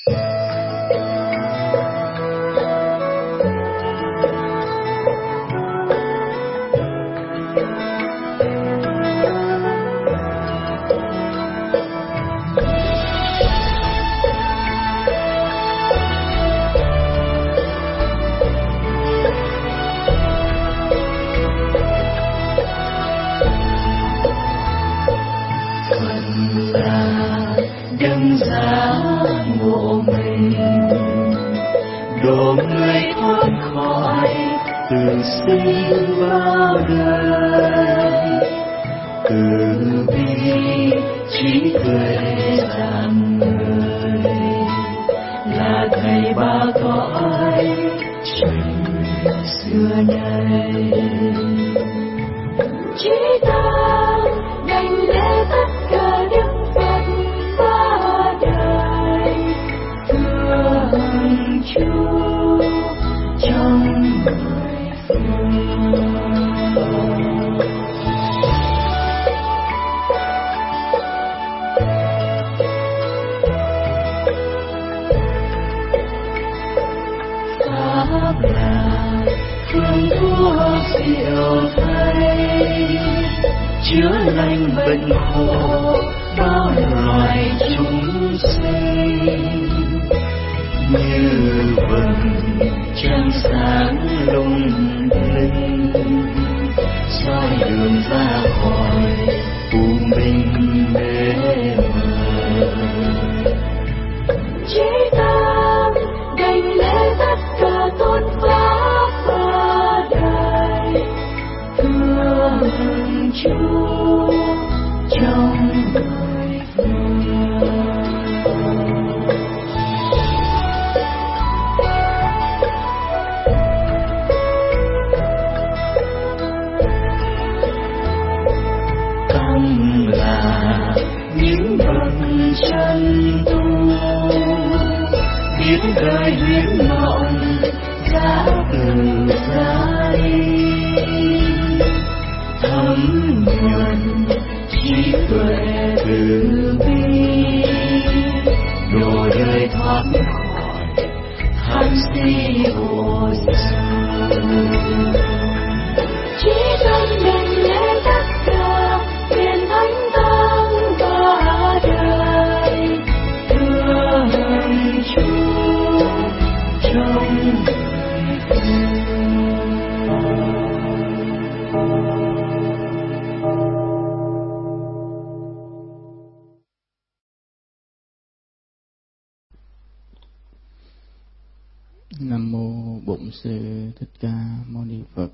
Nam mô Bổn Sư Thích Ca Mâu Ni Phật.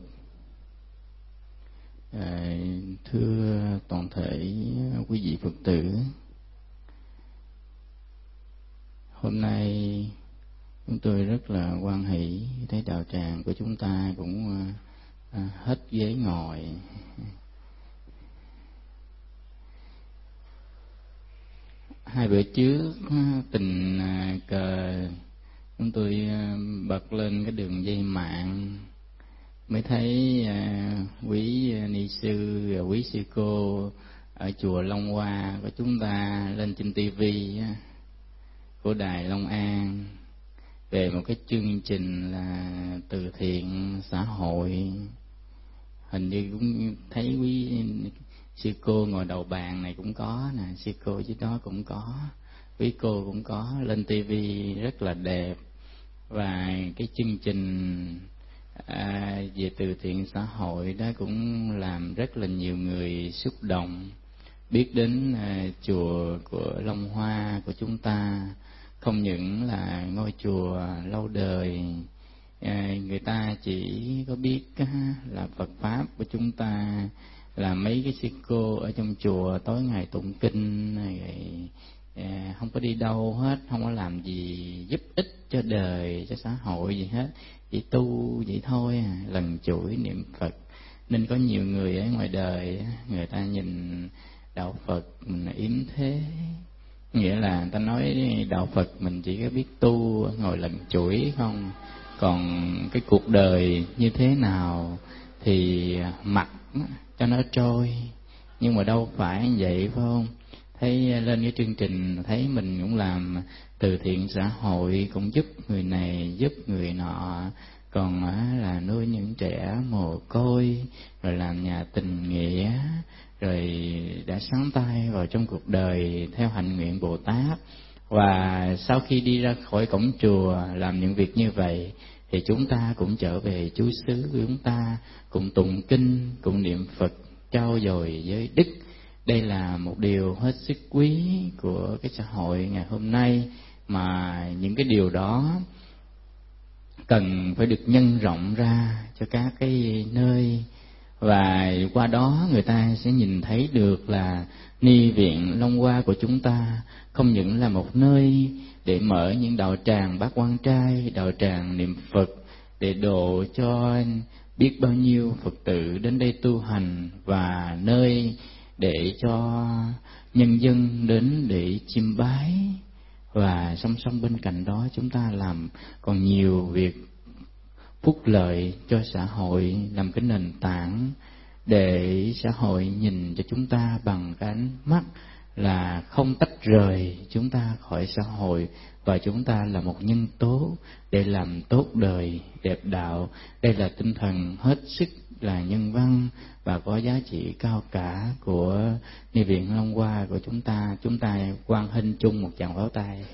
Thưa toàn thể quý vị Phật tử, hôm nay chúng tôi rất là hoan hỷ thấy đạo tràng của chúng ta cũng hết ghế ngồi. Hai bữa trước tình cờ chúng tôi bật lên cái đường dây mạng mới thấy quý ni sư và quý sư cô ở chùa Long Hoa của chúng ta lên trên tivi của đài Long An về một cái chương trình là từ thiện xã hội. Hình như cũng thấy quý sư cô ngồi đầu bàn này cũng có nè, sư cô dưới đó cũng có, quý cô cũng có, lên tivi rất là đẹp. Và cái chương trình về từ thiện xã hội đó cũng làm rất là nhiều người xúc động, biết đến chùa của Long Hoa của chúng ta không những là ngôi chùa lâu đời, người ta chỉ có biết là Phật pháp của chúng ta là mấy cái sư cô ở trong chùa tối ngày tụng kinh, không có đi đâu hết, không có làm gì giúp ích cho đời, cho xã hội gì hết, chỉ tu vậy thôi, lần chuỗi niệm Phật. Nên có nhiều người ở ngoài đời người ta nhìn đạo Phật mình yếm thế, nghĩa là người ta nói đạo Phật mình chỉ có biết tu ngồi lần chuỗi không, còn cái cuộc đời như thế nào thì mặc cho nó trôi. Nhưng mà đâu phải vậy, phải không? thấy lên cái chương trình thấy mình cũng làm từ thiện xã hội, cũng giúp người này giúp người nọ, còn là nuôi những trẻ mồ côi, rồi làm nhà tình nghĩa, rồi đã sáng tay vào trong cuộc đời theo hạnh nguyện Bồ Tát. Và sau khi đi ra khỏi cổng chùa làm những việc như vậy thì chúng ta cũng trở về trú xứ của chúng ta, cũng tụng kinh, cũng niệm Phật, trau dồi giới đức. Đây là một điều hết sức quý của cái xã hội ngày hôm nay, mà những cái điều đó cần phải được nhân rộng ra cho các cái nơi, và qua đó người ta sẽ nhìn thấy được là Ni Viện Long Hoa của chúng ta không những là một nơi để mở những đạo tràng Bát Quan Trai, đạo tràng niệm Phật, để độ cho biết bao nhiêu Phật tử đến đây tu hành, và nơi để cho nhân dân đến để chiêm bái. Và song song bên cạnh đó chúng ta làm còn nhiều việc phúc lợi cho xã hội, làm cái nền tảng để xã hội nhìn cho chúng ta bằng cái ánh mắt là không tách rời chúng ta khỏi xã hội, và chúng ta là một nhân tố để làm tốt đời, đẹp đạo. Đây là tinh thần hết sức là nhân văn và có giá trị cao cả của Ni Viện Long Hoa của chúng ta. Chúng ta hoan nghênh chung một tràng pháo tay.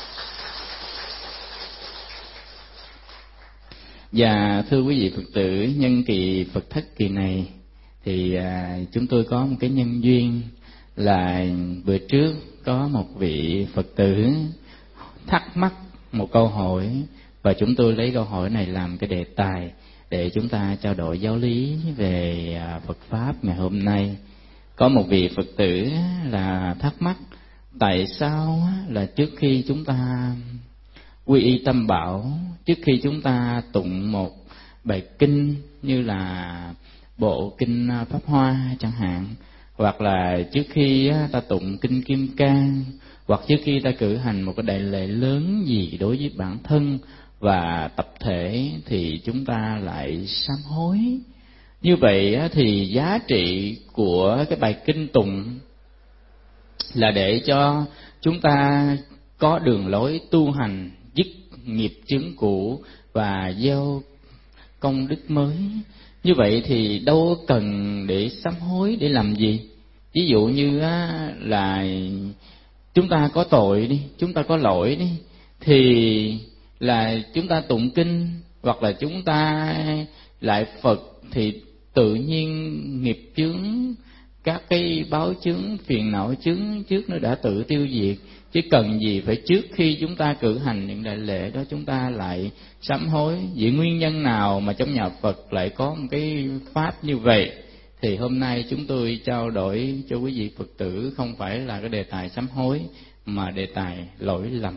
Và thưa quý vị Phật tử, nhân kỳ Phật thất kỳ này thì chúng tôi có một cái nhân duyên là bữa trước có một vị Phật tử thắc mắc một câu hỏi, và chúng tôi lấy câu hỏi này làm cái đề tài để chúng ta trao đổi giáo lý về Phật Pháp ngày hôm nay. Có một vị Phật tử là thắc mắc tại sao là trước khi chúng ta quy y Tam Bảo, trước khi chúng ta tụng một bài kinh như là bộ kinh Pháp Hoa chẳng hạn, hoặc là trước khi ta tụng kinh Kim Cang, hoặc trước khi ta cử hành một cái đại lễ lớn gì đối với bản thân và tập thể, thì chúng ta lại sám hối. Như vậy thì giá trị của cái bài kinh tụng là để cho chúng ta có đường lối tu hành, dứt nghiệp chướng cũ và gieo công đức mới. Như vậy thì đâu cần để sám hối để làm gì? Ví dụ như là chúng ta có tội đi, chúng ta có lỗi đi, thì là chúng ta tụng kinh hoặc là chúng ta lại Phật thì tự nhiên nghiệp chướng, các cái báo chướng, phiền não chướng trước nó đã tự tiêu diệt. Chứ cần gì phải trước khi chúng ta cử hành những đại lễ đó chúng ta lại sám hối? Vì nguyên nhân nào mà trong nhà Phật lại có một cái pháp như vậy? Thì hôm nay chúng tôi trao đổi cho quý vị Phật tử không phải là cái đề tài sám hối, mà đề tài lỗi lầm.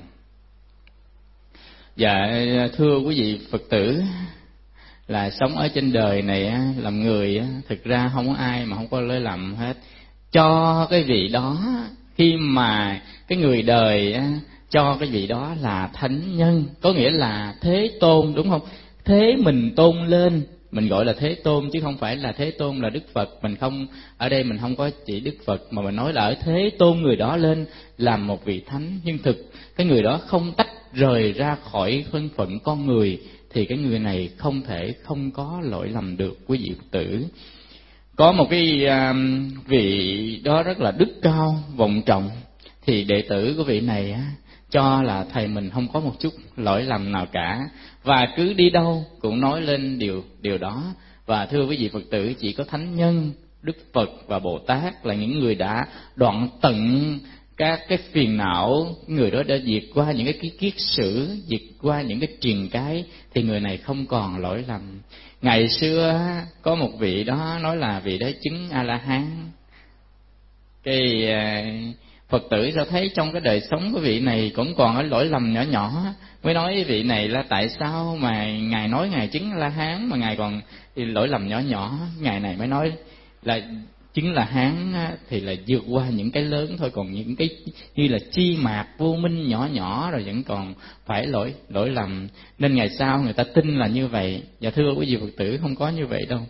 Dạ thưa quý vị Phật tử, là sống ở trên đời này làm người thực ra không có ai mà không có lỗi lầm hết. Cho cái vị đó, khi mà cái người đời cho cái vị đó là thánh nhân, có nghĩa là thế tôn, đúng không? Thế mình tôn lên, mình gọi là thế tôn chứ không phải là thế tôn là Đức Phật. Mình không, ở đây mình không có chỉ Đức Phật, mà mình nói là ở thế tôn người đó lên làm một vị thánh. Nhưng thực cái người đó không tách rời ra khỏi thân phận con người, thì cái người này không thể không có lỗi lầm được quý vị Phật tử. Có một cái vị đó rất là đức cao vọng trọng, thì đệ tử của vị này cho là thầy mình không có một chút lỗi lầm nào cả, và cứ đi đâu cũng nói lên điều đó. Và thưa quý vị Phật tử, chỉ có thánh nhân, Đức Phật và Bồ Tát là những người đã đoạn tận các cái phiền não, người đó đã diệt qua những cái kiết sử, diệt qua những cái triền cái, thì người này không còn lỗi lầm. Ngày xưa có một vị đó nói là vị đó chứng A-la-hán. Cái Phật tử sao thấy trong cái đời sống của vị này cũng còn cái lỗi lầm nhỏ nhỏ, mới nói với vị này là tại sao mà ngài nói ngài chứng A-la-hán mà ngài còn lỗi lầm nhỏ nhỏ. Ngài này mới nói là chứng là hán thì là vượt qua những cái lớn thôi, còn những cái như là chi mạc vô minh nhỏ nhỏ rồi vẫn còn phải lỗi lầm. Nên ngày sau người ta tin là như vậy. Và thưa quý vị Phật tử, không có như vậy đâu.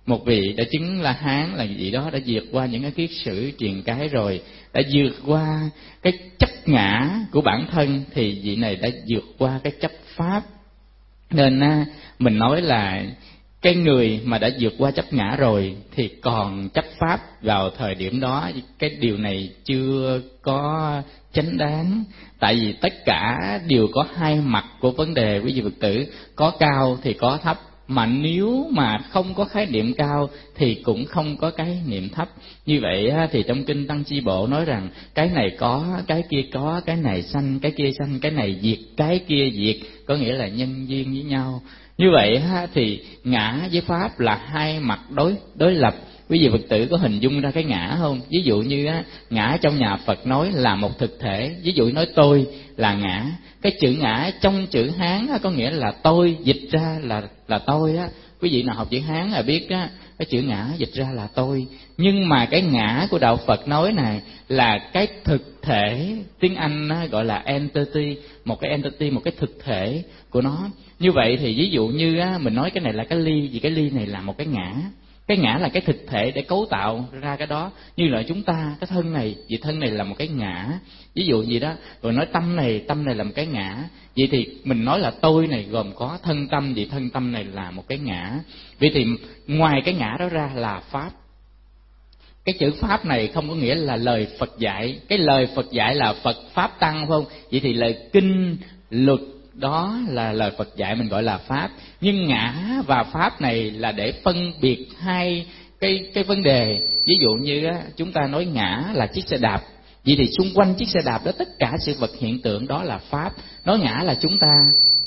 một vị đã chứng La Hán là vị đó đã vượt qua những cái kiết sử truyền cái rồi, đã vượt qua cái chấp ngã của bản thân, thì vị này đã vượt qua cái chấp pháp. Nên mình nói là cái người mà đã vượt qua chấp ngã rồi thì còn chấp pháp vào thời điểm đó, cái điều này chưa có chánh đáng. Tại vì tất cả đều có hai mặt của vấn đề, quý vị Phật tử, có cao thì có thấp, mà nếu mà không có khái niệm cao thì cũng không có cái niệm thấp. Như vậy thì trong kinh Tăng Chi Bộ nói rằng cái này có, cái kia có, cái này sanh, cái kia sanh, cái này diệt, cái kia diệt, có nghĩa là nhân duyên với nhau. Như vậy thì ngã với pháp là hai mặt đối lập. Quý vị Phật tử có hình dung ra cái ngã không? Ví dụ như ngã trong nhà Phật nói là một thực thể, ví dụ nói tôi là ngã. Cái chữ ngã trong chữ Hán có nghĩa là tôi, dịch ra là tôi á. Quý vị nào học chữ Hán là biết á, cái chữ ngã dịch ra là tôi. Nhưng mà cái ngã của đạo Phật nói này là cái thực thể, tiếng Anh gọi là entity, một cái entity, một cái thực thể của nó. Như vậy thì ví dụ như mình nói cái này là cái ly, vì cái ly này là một cái ngã. Cái ngã là cái thực thể để cấu tạo ra cái đó. Như là chúng ta, cái thân này, vì thân này là một cái ngã, ví dụ gì đó. Rồi nói tâm này là một cái ngã. Vậy thì mình nói là tôi này gồm có thân tâm, vì thân tâm này là một cái ngã. Vậy thì ngoài cái ngã đó ra là pháp. Cái chữ pháp này không có nghĩa là lời Phật dạy. Cái lời Phật dạy là Phật Pháp Tăng, phải không? Vậy thì lời kinh, luật đó là lời Phật dạy, mình gọi là pháp. Nhưng ngã và pháp này là để phân biệt hai cái vấn đề. Ví dụ như chúng ta nói ngã là chiếc xe đạp, vậy thì xung quanh chiếc xe đạp đó tất cả sự vật hiện tượng đó là pháp. Nói ngã là chúng ta,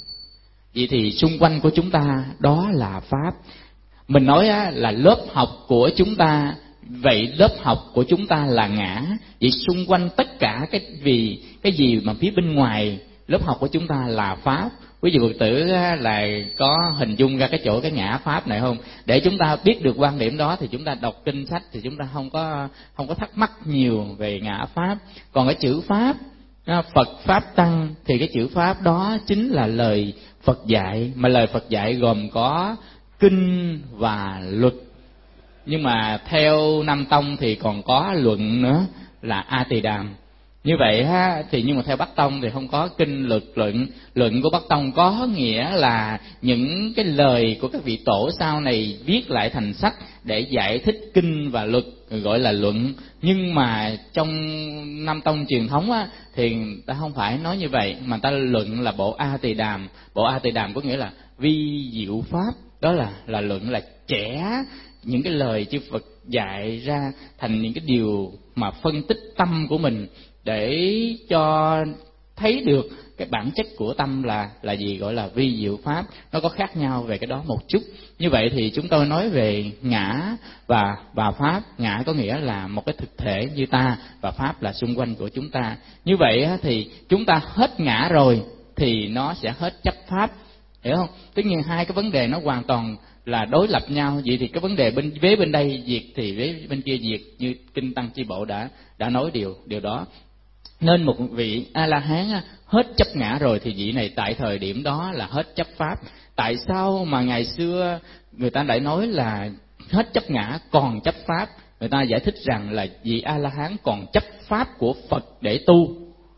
vậy thì xung quanh của chúng ta đó là pháp. Mình nói là lớp học của chúng ta, vậy lớp học của chúng ta là ngã. Vậy xung quanh tất cả cái gì mà phía bên ngoài lớp học của chúng ta là pháp. Quý vị Phật tử là có hình dung ra cái chỗ cái ngã pháp này không? Để chúng ta biết được quan điểm đó thì chúng ta đọc kinh sách thì chúng ta không có thắc mắc nhiều về ngã pháp. Còn cái chữ pháp, Phật Pháp Tăng, thì cái chữ pháp đó chính là lời Phật dạy, mà lời Phật dạy gồm có kinh và luật. Nhưng mà theo Nam Tông thì còn có luận nữa là A Tỳ Đàm. Như vậy thì nhưng mà theo Bắc Tông thì không có kinh luật luận. Luận của Bắc Tông có nghĩa là những cái lời của các vị tổ sau này viết lại thành sách để giải thích kinh và luật, gọi là luận. Nhưng mà trong Nam Tông truyền thống thì ta không phải nói như vậy, mà ta luận là bộ A Tỳ Đàm. Bộ A Tỳ Đàm có nghĩa là vi diệu pháp, đó là luận, là chẻ những cái lời chư Phật dạy ra thành những cái điều mà phân tích tâm của mình, để cho thấy được cái bản chất của tâm là gì, gọi là vi diệu pháp. Nó có khác nhau về cái đó một chút. Như vậy thì chúng tôi nói về ngã và pháp. Ngã có nghĩa là một cái thực thể như ta, và pháp là xung quanh của chúng ta. Như vậy thì chúng ta hết ngã rồi thì nó sẽ hết chấp pháp, hiểu không? Tất nhiên hai cái vấn đề nó hoàn toàn là đối lập nhau. Vậy thì cái vấn đề bên đây diệt thì vế bên kia diệt, như kinh Tăng Chi Bộ đã nói điều đó. Nên một vị A La Hán hết chấp ngã rồi thì vị này tại thời điểm đó là hết chấp pháp. Tại sao mà ngày xưa người ta lại nói là hết chấp ngã còn chấp pháp? Người ta giải thích rằng là vị A La Hán còn chấp pháp của Phật để tu,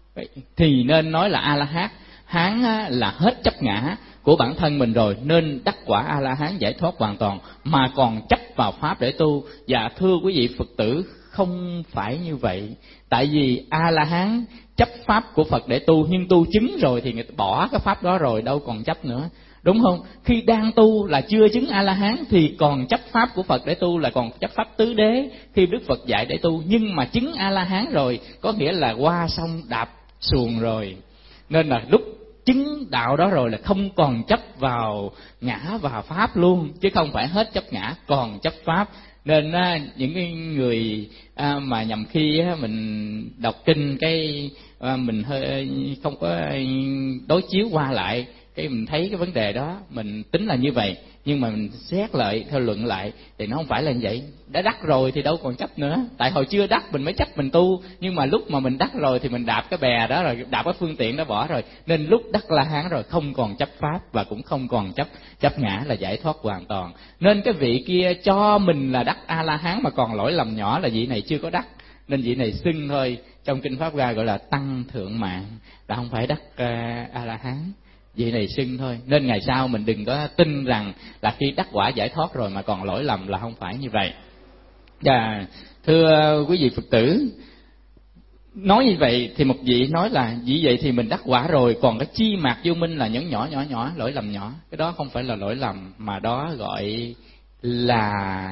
thì nên nói là A La Hán là hết chấp ngã của bản thân mình rồi, nên đắc quả A La Hán giải thoát hoàn toàn, mà còn chấp vào pháp để tu. Và thưa quý vị Phật tử, không phải như vậy. Tại vì A La Hán chấp pháp của Phật để tu, nhưng tu chứng rồi thì người ta bỏ cái pháp đó rồi, đâu còn chấp nữa, đúng không? Khi đang tu là chưa chứng A La Hán thì còn chấp pháp của Phật để tu, là còn chấp pháp tứ đế khi Đức Phật dạy để tu. Nhưng mà chứng A La Hán rồi có nghĩa là qua sông đạp xuồng rồi, nên là lúc chứng đạo đó rồi là không còn chấp vào ngã và pháp luôn, chứ không phải hết chấp ngã còn chấp pháp. Nên những cái người mà nhầm khi mình đọc kinh cái mình hơi không có đối chiếu qua lại, cái mình thấy cái vấn đề đó mình tính là như vậy. Nhưng mà mình xét lại theo luận lại thì nó không phải là như vậy. Đã đắc rồi thì đâu còn chấp nữa. Tại hồi chưa đắc mình mới chấp mình tu, nhưng mà lúc mà mình đắc rồi thì mình đạp cái bè đó rồi, đạp cái phương tiện đó bỏ rồi, nên lúc đắc La Hán rồi không còn chấp pháp và cũng không còn chấp ngã, là giải thoát hoàn toàn. Nên cái vị kia cho mình là đắc A La Hán mà còn lỗi lầm nhỏ là vị này chưa có đắc, nên vị này xưng thôi. Trong kinh Pháp Hoa gọi là tăng thượng mạng, là không phải đắc A La Hán, vị này xưng thôi. Nên ngày sau mình đừng có tin rằng là khi đắc quả giải thoát rồi mà còn lỗi lầm, là không phải như vậy. Và thưa quý vị Phật tử, nói như vậy thì một vị nói là vì vậy thì mình đắc quả rồi, còn cái chi mạt vô minh là những nhỏ lỗi lầm nhỏ. Cái đó không phải là lỗi lầm, mà đó gọi là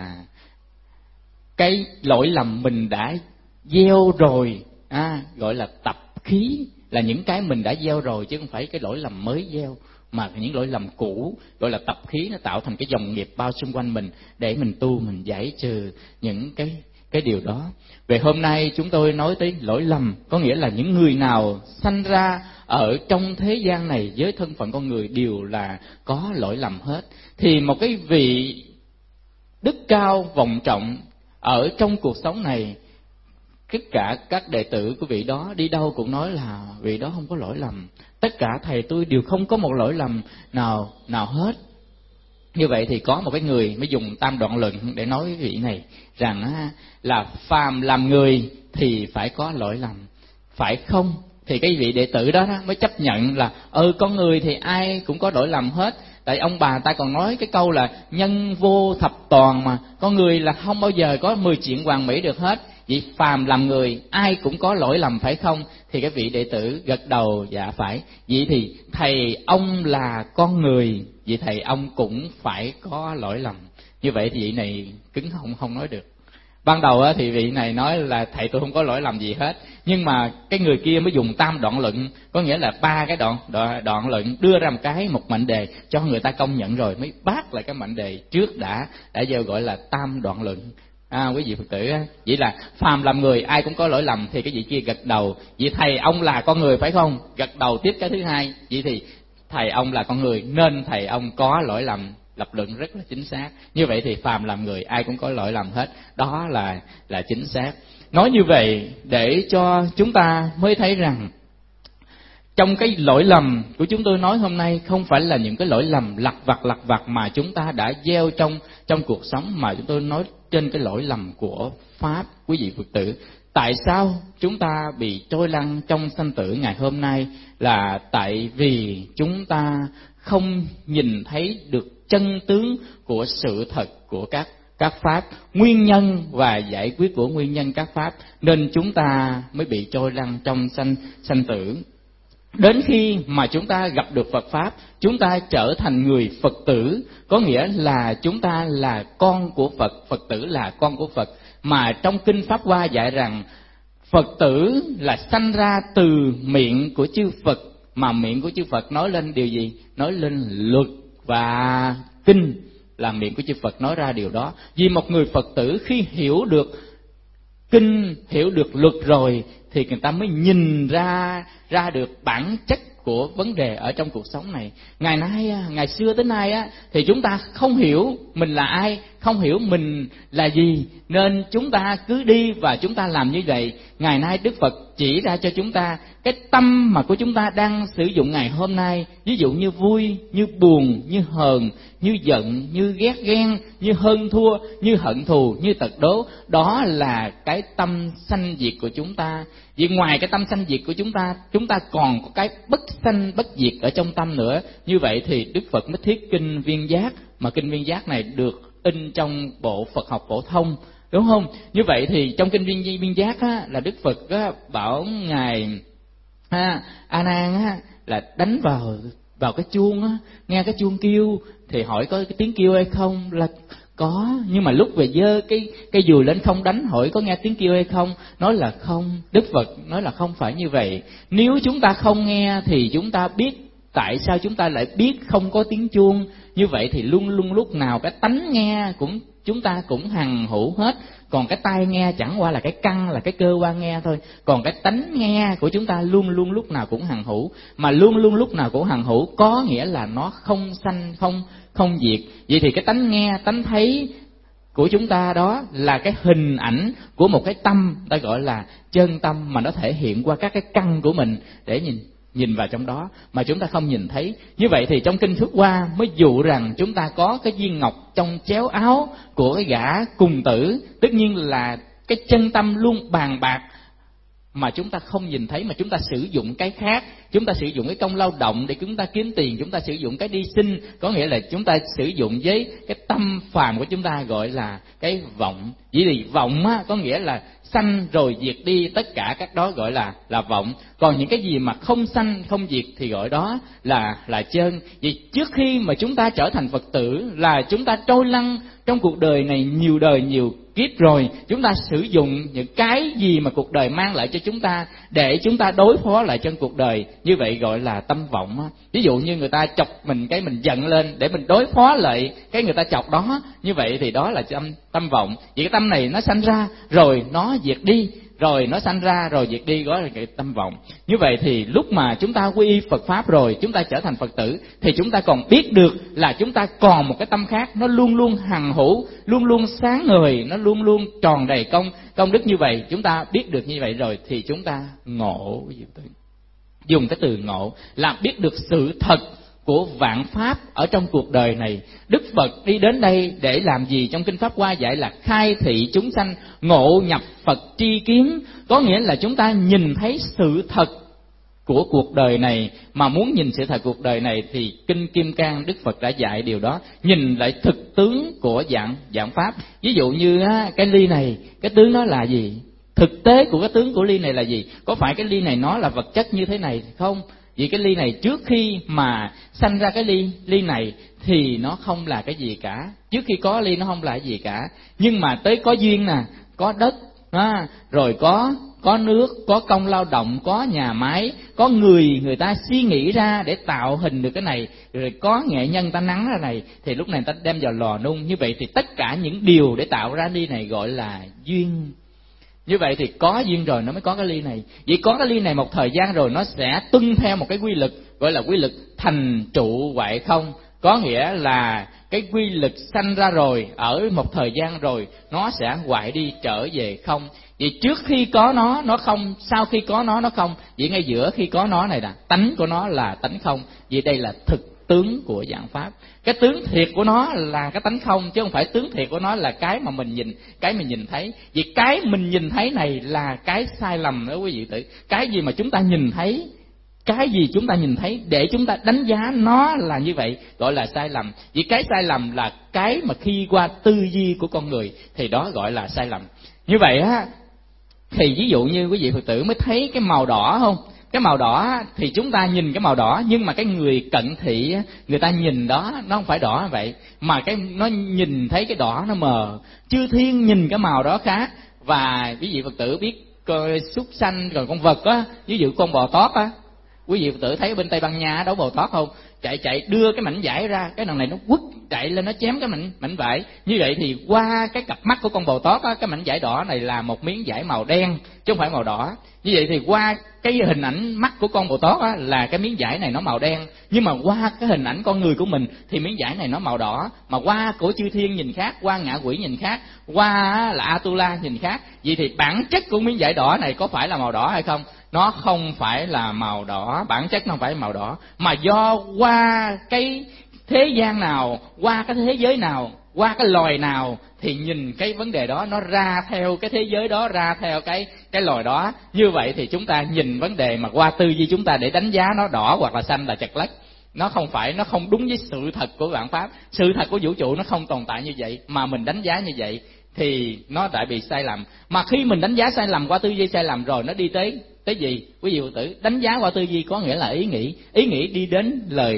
cái lỗi lầm mình đã gieo rồi, gọi là tập khí, là những cái mình đã gieo rồi, chứ không phải cái lỗi lầm mới gieo, mà những lỗi lầm cũ gọi là tập khí, nó tạo thành cái dòng nghiệp bao xung quanh mình để mình tu, mình giải trừ những cái điều đó. Về hôm nay chúng tôi nói tới lỗi lầm, có nghĩa là những người nào sanh ra ở trong thế gian này với thân phận con người đều là có lỗi lầm hết. Thì một cái vị đức cao vọng trọng ở trong cuộc sống này, tất cả các đệ tử của vị đó đi đâu cũng nói là vị đó không có lỗi lầm, tất cả thầy tôi đều không có một lỗi lầm nào hết. Như vậy thì có một cái người mới dùng tam đoạn luận để nói với vị này rằng là phàm làm người thì phải có lỗi lầm, phải không? Thì cái vị đệ tử đó mới chấp nhận là con người thì ai cũng có lỗi lầm hết. Tại ông bà ta còn nói cái câu là nhân vô thập toàn, mà con người là không bao giờ có 10 chuyện hoàn mỹ được hết. Vậy phàm làm người ai cũng có lỗi lầm phải không? Thì cái vị đệ tử gật đầu dạ phải. Vậy thì thầy ông là con người, vậy thầy ông cũng phải có lỗi lầm. Như vậy thì vị này cứng không nói được. Ban đầu thì vị này nói là thầy tôi không có lỗi lầm gì hết, nhưng mà cái người kia mới dùng tam đoạn luận, có nghĩa là 3 cái đoạn luận đưa ra một mệnh đề cho người ta công nhận rồi mới bác lại cái mệnh đề trước đã giờ gọi là tam đoạn luận. Quý vị Phật tử, vậy là phàm làm người ai cũng có lỗi lầm, thì cái vị kia gật đầu. Vậy thầy ông là con người phải không? Gật đầu tiếp cái thứ hai. Vậy thì thầy ông là con người nên thầy ông có lỗi lầm, lập luận rất là chính xác. Như vậy thì phàm làm người ai cũng có lỗi lầm hết, đó là chính xác. Nói như vậy để cho chúng ta mới thấy rằng trong cái lỗi lầm của chúng tôi nói hôm nay không phải là những cái lỗi lầm lặt vặt mà chúng ta đã gieo trong cuộc sống, mà chúng tôi nói trên cái lỗi lầm của Pháp. Quý vị Phật tử, tại sao chúng ta bị trôi lăn trong sanh tử ngày hôm nay? Là tại vì chúng ta không nhìn thấy được chân tướng của sự thật của các pháp, nguyên nhân và giải quyết của nguyên nhân các pháp, nên chúng ta mới bị trôi lăn trong sanh tử. Đến khi mà chúng ta gặp được Phật Pháp, chúng ta trở thành người Phật tử, có nghĩa là chúng ta là con của Phật, Phật tử là con của Phật. Mà trong Kinh Pháp Hoa dạy rằng Phật tử là sanh ra từ miệng của chư Phật, mà miệng của chư Phật nói lên điều gì? Nói lên luật và kinh, là miệng của chư Phật nói ra điều đó. Vì một người Phật tử khi hiểu được kinh, hiểu được luật rồi thì người ta mới nhìn ra được bản chất của vấn đề ở trong cuộc sống này. Ngày xưa tới nay thì chúng ta không hiểu mình là ai, không hiểu mình là gì, nên chúng ta cứ đi và chúng ta làm như vậy. Ngày nay Đức Phật chỉ ra cho chúng ta cái tâm mà của chúng ta đang sử dụng ngày hôm nay, ví dụ như vui, như buồn, như hờn, như giận, như ghét ghen, như hơn thua, như hận thù, như tật đố, đó là cái tâm sanh diệt của chúng ta. Vì ngoài cái tâm sanh diệt của chúng ta còn có cái bất sanh bất diệt ở trong tâm nữa. Như vậy thì Đức Phật mới thiết kinh Viên Giác, mà kinh Viên Giác này được in trong bộ Phật học phổ thông, đúng không? Như vậy thì trong kinh Viên Giác là Đức Phật bảo ngài A Nan là đánh vào cái chuông nghe cái chuông kêu thì hỏi có cái tiếng kêu hay không, là có, nhưng mà lúc về giơ cái dùi lên không đánh, hỏi có nghe tiếng kêu hay không, nói là không. Đức Phật nói là không phải như vậy. Nếu chúng ta không nghe thì chúng ta biết tại sao chúng ta lại biết không có tiếng chuông. Như vậy thì luôn luôn lúc nào cái tánh nghe cũng chúng ta cũng hằng hữu hết. Còn cái tai nghe chẳng qua là cái căn, là cái cơ quan nghe thôi. Còn cái tánh nghe của chúng ta luôn luôn lúc nào cũng hằng hữu. Mà luôn luôn lúc nào cũng hằng hữu có nghĩa là nó không sanh, không diệt. Vậy thì cái tánh nghe, tánh thấy của chúng ta đó là cái hình ảnh của một cái tâm, ta gọi là chân tâm, mà nó thể hiện qua các cái căn của mình để nhìn vào trong đó mà chúng ta không nhìn thấy. Như vậy thì trong kinh Phước Hoa mới dụ rằng chúng ta có cái viên ngọc trong chéo áo của cái gã cùng tử, tất nhiên là cái chân tâm luôn bàn bạc mà chúng ta không nhìn thấy, mà chúng ta sử dụng cái khác, chúng ta sử dụng cái công lao động để chúng ta kiếm tiền, chúng ta sử dụng cái đi sinh, có nghĩa là chúng ta sử dụng với cái tâm phàm của chúng ta gọi là cái vọng. Vì thì vọng á, có nghĩa là sanh rồi diệt đi, tất cả các đó gọi là vọng. Còn những cái gì mà không sanh không diệt thì gọi đó là chân. Vì trước khi mà chúng ta trở thành Phật tử là chúng ta trôi lăn trong cuộc đời này nhiều đời nhiều kiếp rồi, chúng ta sử dụng những cái gì mà cuộc đời mang lại cho chúng ta để chúng ta đối phó lại trong cuộc đời, như vậy gọi là tâm vọng. Ví dụ như người ta chọc mình cái mình giận lên để mình đối phó lại cái người ta chọc đó, như vậy thì đó là tâm vọng. Vì cái tâm này nó sanh ra rồi nó diệt đi, rồi nó sanh ra rồi diệt đi, gọi là cái tâm vọng. Như vậy thì lúc mà chúng ta quy y Phật pháp rồi, chúng ta trở thành Phật tử thì chúng ta còn biết được là chúng ta còn một cái tâm khác, nó luôn luôn hằng hữu, luôn luôn sáng ngời, nó luôn luôn tròn đầy công đức. Như vậy chúng ta biết được như vậy rồi thì chúng ta ngộ. Dùng cái từ ngộ là biết được sự thật của vạn pháp ở trong cuộc đời này. Đức Phật đi đến đây để làm gì? Trong kinh Pháp Hoa dạy là khai thị chúng sanh, ngộ nhập Phật tri kiến, có nghĩa là chúng ta nhìn thấy sự thật của cuộc đời này. Mà muốn nhìn sự thật cuộc đời này thì kinh Kim Cang Đức Phật đã dạy điều đó, nhìn lại thực tướng của dạng pháp. Ví dụ như cái ly này, cái tướng nó là gì? Thực tế của cái tướng của ly này là gì? Có phải cái ly này nó là vật chất như thế này không? Vì cái ly này trước khi mà sanh ra cái ly này thì nó không là cái gì cả. Trước khi có ly nó không là cái gì cả. Nhưng mà tới có duyên nè, có đất, rồi có nước, có công lao động, có nhà máy, có người ta suy nghĩ ra để tạo hình được cái này, rồi có nghệ nhân ta nắng ra này, thì lúc này ta đem vào lò nung. Như vậy thì tất cả những điều để tạo ra ly này gọi là duyên. Như vậy thì có duyên rồi nó mới có cái ly này. Vì có cái ly này một thời gian rồi nó sẽ tuân theo một cái quy luật, gọi là quy luật thành trụ hoại không. Có nghĩa là cái quy luật sanh ra rồi, ở một thời gian rồi nó sẽ hoại đi trở về không. Vì trước khi có nó không, sau khi có nó không. Vì ngay giữa khi có nó này là tánh của nó là tánh không. Vì đây là thực tướng của dạng pháp. Cái tướng thiệt của nó là cái tánh không, chứ không phải tướng thiệt của nó là cái mà mình nhìn, cái mình nhìn thấy. Vì cái mình nhìn thấy này là cái sai lầm đó quý vị tử. Cái gì mà chúng ta nhìn thấy, cái gì chúng ta nhìn thấy để chúng ta đánh giá nó là như vậy gọi là sai lầm. Vì cái sai lầm là cái mà khi qua tư duy của con người thì đó gọi là sai lầm. Như vậy á, thì ví dụ như quý vị Phật tử mới thấy cái màu đỏ không? Cái màu đỏ thì chúng ta nhìn cái màu đỏ, nhưng mà cái người cận thị người ta nhìn đó nó không phải đỏ như vậy, mà cái nó nhìn thấy cái đỏ nó mờ. Chư thiên nhìn cái màu đó khác. Và quý vị Phật tử biết súc sanh rồi con vật á, ví dụ con bò tót á, quý vị Phật tử thấy bên Tây Ban Nha đấu bò tót không? Chạy đưa cái mảnh vải ra, cái đằng này nó quất chạy lên nó chém cái mảnh vải. Như vậy thì qua cái cặp mắt của con bò tót á, cái mảnh vải đỏ này là một miếng vải màu đen chứ không phải màu đỏ. Như vậy thì qua cái hình ảnh mắt của con bò tót á, là cái miếng vải này nó màu đen, nhưng mà qua cái hình ảnh con người của mình thì miếng vải này nó màu đỏ. Mà qua của chư thiên nhìn khác, qua ngạ quỷ nhìn khác, qua là Atula nhìn khác. Vậy thì bản chất của miếng vải đỏ này có phải là màu đỏ hay không? Nó không phải là màu đỏ, bản chất nó không phải là màu đỏ, mà do qua cái thế gian nào, qua cái thế giới nào, qua cái loài nào thì nhìn cái vấn đề đó nó ra theo cái thế giới đó, ra theo cái loài đó. Như vậy thì chúng ta nhìn vấn đề mà qua tư duy chúng ta để đánh giá nó đỏ hoặc là xanh là chật lất. Nó không phải, nó không đúng với sự thật của vạn pháp. Sự thật của vũ trụ nó không tồn tại như vậy, mà mình đánh giá như vậy thì nó lại bị sai lầm. Mà khi mình đánh giá sai lầm qua tư duy sai lầm rồi, nó đi tới gì? Quý vị Phật tử, đánh giá qua tư duy có nghĩa là ý nghĩ đi đến lời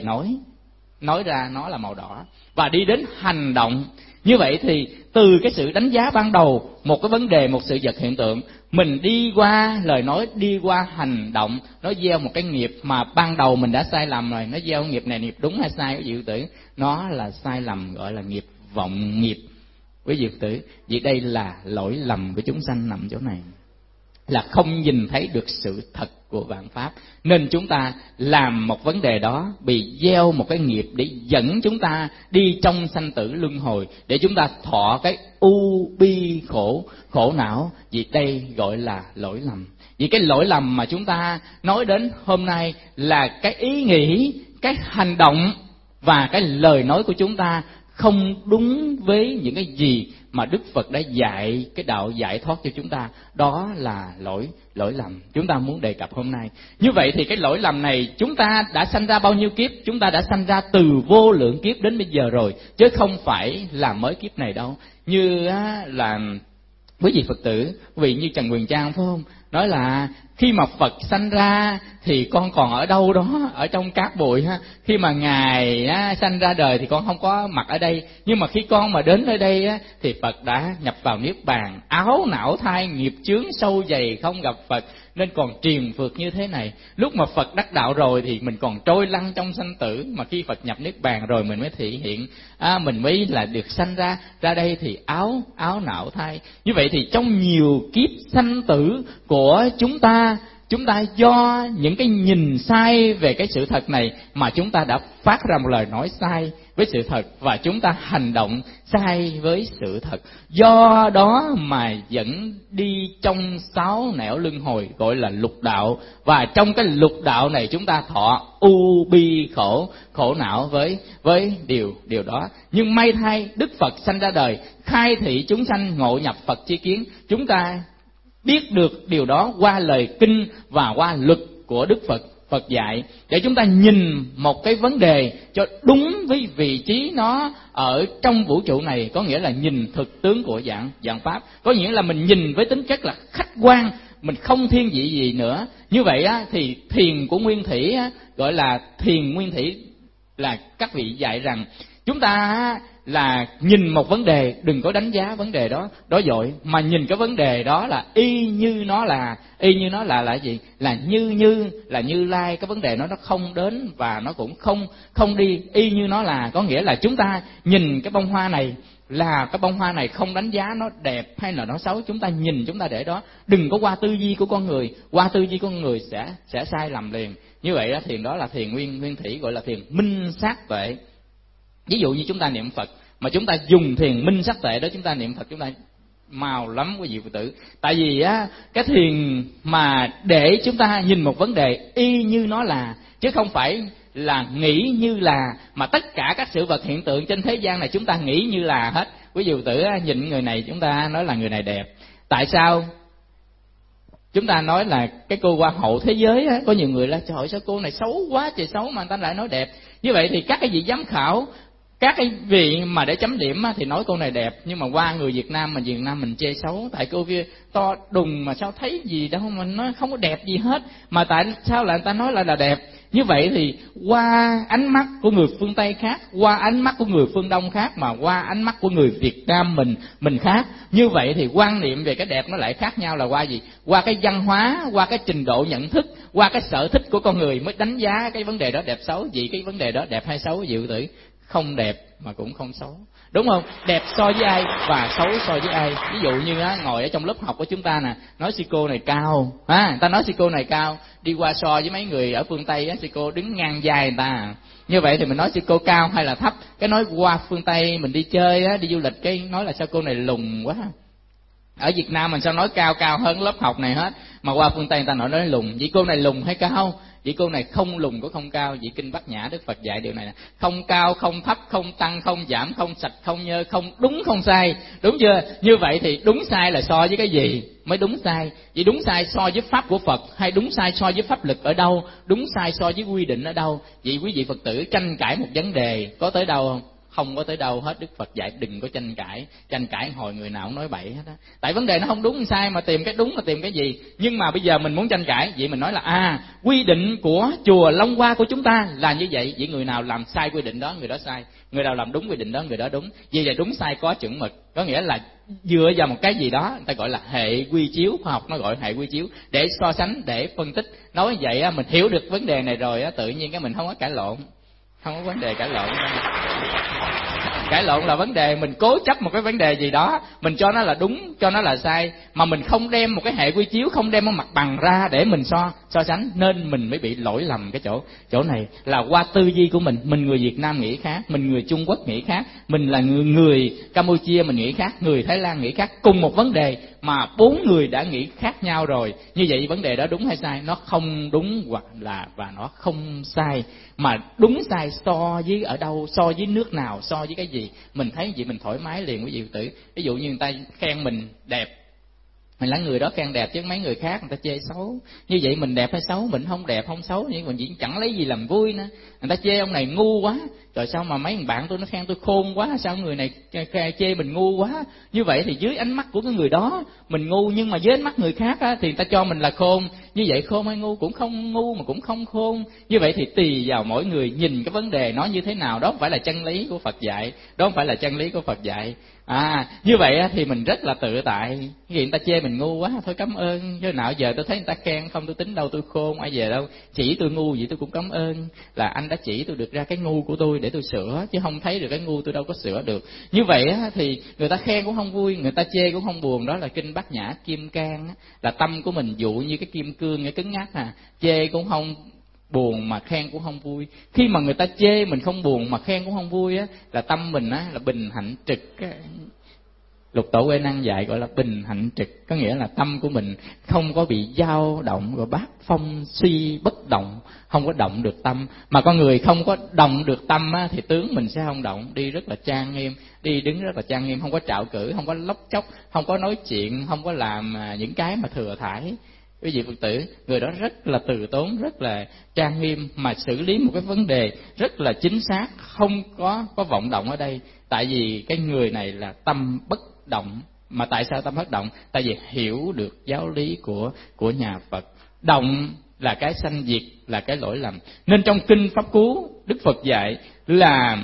nói ra nó là màu đỏ, và đi đến hành động. Như vậy thì từ cái sự đánh giá ban đầu một cái vấn đề, một sự vật hiện tượng, mình đi qua lời nói, đi qua hành động, nó gieo một cái nghiệp mà ban đầu mình đã sai lầm rồi. Nó gieo nghiệp này, nghiệp đúng hay sai quý vị Phật tử? Nó là sai lầm, gọi là nghiệp vọng nghiệp. quý vị Phật tử, vì đây là lỗi lầm của chúng sanh nằm chỗ này, là không nhìn thấy được sự thật của vạn pháp, nên chúng ta làm một vấn đề đó, bị gieo một cái nghiệp để dẫn chúng ta đi trong sanh tử luân hồi, để chúng ta thọ cái u bi khổ não. Vì đây gọi là lỗi lầm. Vì cái lỗi lầm mà chúng ta nói đến hôm nay là cái ý nghĩ, cái hành động và cái lời nói của chúng ta không đúng với những cái gì mà Đức Phật đã dạy, cái đạo giải thoát cho chúng ta. Đó là lỗi lầm chúng ta muốn đề cập hôm nay. Như vậy thì cái lỗi lầm này chúng ta đã sanh ra bao nhiêu kiếp? Chúng ta đã sanh ra từ vô lượng kiếp đến bây giờ rồi, chứ không phải là mới kiếp này đâu. Như là quý vị Phật tử, quý vị như Trần Quyền Trang phải không, nói là khi mà Phật sanh ra thì con còn ở đâu đó ở trong cát bụi ha. Khi mà Ngài sanh ra đời thì con không có mặt ở đây, nhưng mà khi con mà đến nơi đây thì Phật đã nhập vào niết bàn, áo não thai nghiệp chướng sâu dày không gặp Phật, nên còn triền phượt như thế này. Lúc mà Phật đắc đạo rồi thì mình còn trôi lăn trong sanh tử, mà khi Phật nhập niết bàn rồi mình mới thị hiện, mình mới là được sanh ra đây thì áo não thai. Như vậy thì trong nhiều kiếp sanh tử của chúng ta do những cái nhìn sai về cái sự thật này mà chúng ta đã phát ra một lời nói sai với sự thật, và chúng ta hành động sai với sự thật. Do đó mà dẫn đi trong 6 nẻo luân hồi gọi là lục đạo, và trong cái lục đạo này chúng ta thọ u bi khổ não với điều đó. Nhưng may thay Đức Phật sanh ra đời, khai thị chúng sanh ngộ nhập Phật chi kiến. Chúng ta biết được điều đó qua lời kinh và qua luật của Đức Phật dạy, để chúng ta nhìn một cái vấn đề cho đúng với vị trí nó ở trong vũ trụ này. Có nghĩa là nhìn thực tướng của dạng pháp, có nghĩa là mình nhìn với tính chất là khách quan, mình không thiên vị gì nữa. Như vậy thì thiền của Nguyên Thủy gọi là thiền Nguyên Thủy, là các vị dạy rằng chúng ta là nhìn một vấn đề, đừng có đánh giá vấn đề đó dội, mà nhìn cái vấn đề đó là y như nó là gì? Là Như Lai. Cái vấn đề nó không đến và nó cũng không đi, y như nó là. Có nghĩa là chúng ta nhìn cái bông hoa này là cái bông hoa này, không đánh giá nó đẹp hay là nó xấu, chúng ta nhìn, chúng ta để đó, đừng có qua tư duy của con người. Qua tư duy con người sẽ sai lầm liền. Như vậy đó, thiền đó là thiền Nguyên Thủy, gọi là thiền minh sát tuệ. Ví dụ như chúng ta niệm Phật mà chúng ta dùng thiền minh sắc tuệ đó, chúng ta niệm Phật chúng ta màu lắm quý vị Phật tử. Tại vì cái thiền mà để chúng ta nhìn một vấn đề y như nó là, chứ không phải là nghĩ như là, mà tất cả các sự vật hiện tượng trên thế gian này chúng ta nghĩ như là hết. Quý vị Phật tử nhìn người này chúng ta nói là người này đẹp. Tại sao chúng ta nói là cái cô hoa hậu thế giới có nhiều người là trời ơi sao cô này xấu quá trời xấu mà người ta lại nói đẹp. Như vậy thì các cái vị giám khảo, các cái vị mà để chấm điểm thì nói cô này đẹp, nhưng mà qua người Việt Nam mình chê xấu. Tại cô kia to đùng mà sao thấy gì đâu, mình nói không có đẹp gì hết, mà tại sao lại người ta nói là đẹp. Như vậy thì qua ánh mắt của người phương Tây khác, qua ánh mắt của người phương Đông khác, mà qua ánh mắt của người Việt Nam mình khác. Như vậy thì quan niệm về cái đẹp nó lại khác nhau. Là qua gì? Qua cái văn hóa, qua cái trình độ nhận thức, qua cái sở thích của con người mới đánh giá cái vấn đề đó đẹp xấu. Vì cái vấn đề đó đẹp hay xấu dự tử không đẹp mà cũng không xấu, đúng không? Đẹp so với ai và xấu so với ai. Ví dụ như ngồi ở trong lớp học của chúng ta nè, nói sư cô này cao, người ta nói sư cô này cao, đi qua so với mấy người ở phương Tây sư cô đứng ngang vai người ta. Như vậy thì mình nói sư cô cao hay là thấp? Cái nói qua phương Tây mình đi chơi đi du lịch, cái nói là sao cô này lùn quá. Ở Việt Nam mình sao nói cao hơn lớp học này hết, mà qua phương Tây người ta nói lùn. Vậy cô này lùn hay cao? Vậy cô này không lùn cũng không cao. Vậy kinh Bát Nhã Đức Phật dạy điều này nè: không cao, không thấp, không tăng, không giảm, không sạch, không nhơ, không đúng, không sai. Đúng chưa? Như vậy thì đúng sai là so với cái gì mới đúng sai? Vậy đúng sai so với pháp của Phật, hay đúng sai so với pháp lực ở đâu? Đúng sai so với quy định ở đâu? Vậy quý vị Phật tử tranh cãi một vấn đề có tới đâu không? Không có tới đâu hết. Đức Phật dạy đừng có tranh cãi hồi người nào cũng nói bậy hết á. Tại vấn đề nó không đúng sai, mà tìm cái đúng là tìm cái gì. Nhưng mà bây giờ mình muốn tranh cãi, vậy mình nói là quy định của chùa Long Hoa của chúng ta là như vậy. Vậy người nào làm sai quy định đó người đó sai, người nào làm đúng quy định đó người đó đúng. Vì là đúng sai có chuẩn mực, có nghĩa là dựa vào một cái gì đó, người ta gọi là hệ quy chiếu. Khoa học nó gọi hệ quy chiếu, để so sánh, để phân tích. Nói vậy mình hiểu được vấn đề này rồi tự nhiên cái mình không có cãi lộn, không có vấn đề cãi lộn. Cãi lộn là vấn đề, mình cố chấp một cái vấn đề gì đó, mình cho nó là đúng, cho nó là sai, mà mình không đem một cái hệ quy chiếu, không đem một mặt bằng ra để mình so sánh, nên mình mới bị lỗi lầm cái chỗ này là qua tư duy của mình. Mình người Việt Nam nghĩ khác, mình người Trung Quốc nghĩ khác, mình là người Campuchia mình nghĩ khác, người Thái Lan nghĩ khác, cùng một vấn đề mà 4 người đã nghĩ khác nhau rồi. Như vậy vấn đề đó đúng hay sai? Nó không đúng hoặc là và nó không sai, mà đúng sai so với ở đâu, so với nước nào, so với cái gì. Mình thấy gì mình thoải mái liền quý vị Phật tử. Ví dụ như người ta khen mình đẹp, mình là người đó khen đẹp, chứ mấy người khác người ta chê xấu. Như vậy mình đẹp hay xấu? Mình không đẹp không xấu, nhưng mình chẳng lấy gì làm vui nữa. Người ta chê ông này ngu quá, rồi sao mà mấy bạn tôi nó khen tôi khôn quá, sao người này chê mình ngu quá. Như vậy thì dưới ánh mắt của cái người đó mình ngu, nhưng mà dưới ánh mắt người khác á, thì người ta cho mình là khôn. Như vậy khôn hay ngu? Cũng không ngu mà cũng không khôn. Như vậy thì tùy vào mỗi người nhìn cái vấn đề nó như thế nào. Đó không phải là chân lý của Phật dạy, đó không phải là chân lý của Phật dạy. Như vậy thì mình rất là tự tại. Khi người ta chê mình ngu quá, thôi cảm ơn, chứ nào giờ tôi thấy người ta khen không, tôi tính đâu tôi khôn ai về đâu, chỉ tôi ngu vậy tôi cũng cảm ơn, là anh đã chỉ tôi được ra cái ngu của tôi để tôi sửa, chứ không thấy được cái ngu tôi đâu có sửa được. Như vậy thì người ta khen cũng không vui, người ta chê cũng không buồn. Đó là kinh Bát Nhã Kim Cang, là tâm của mình dụ như cái kim cương cái cứng ngắc, chê cũng không buồn mà khen cũng không vui. Khi mà người ta chê mình không buồn mà khen cũng không vui á, là tâm mình á là bình hạnh trực. Lục Tổ Huệ Năng dạy gọi là bình hạnh trực, có nghĩa là tâm của mình không có bị dao động, rồi bát phong suy bất động, không có động được tâm. Mà con người không có động được tâm á, thì tướng mình sẽ không động, đi rất là trang nghiêm, đi đứng rất là trang nghiêm, không có trạo cử, không có lóc chóc, không có nói chuyện, không có làm những cái mà thừa thãi. Quý vị Phật tử, người đó rất là từ tốn, rất là trang nghiêm, mà xử lý một cái vấn đề rất là chính xác, không có vọng động ở đây. Tại vì cái người này là tâm bất động. Mà tại sao tâm bất động? Tại vì hiểu được giáo lý của nhà Phật. Động là cái sanh diệt, là cái lỗi lầm. Nên trong kinh Pháp Cú, Đức Phật dạy là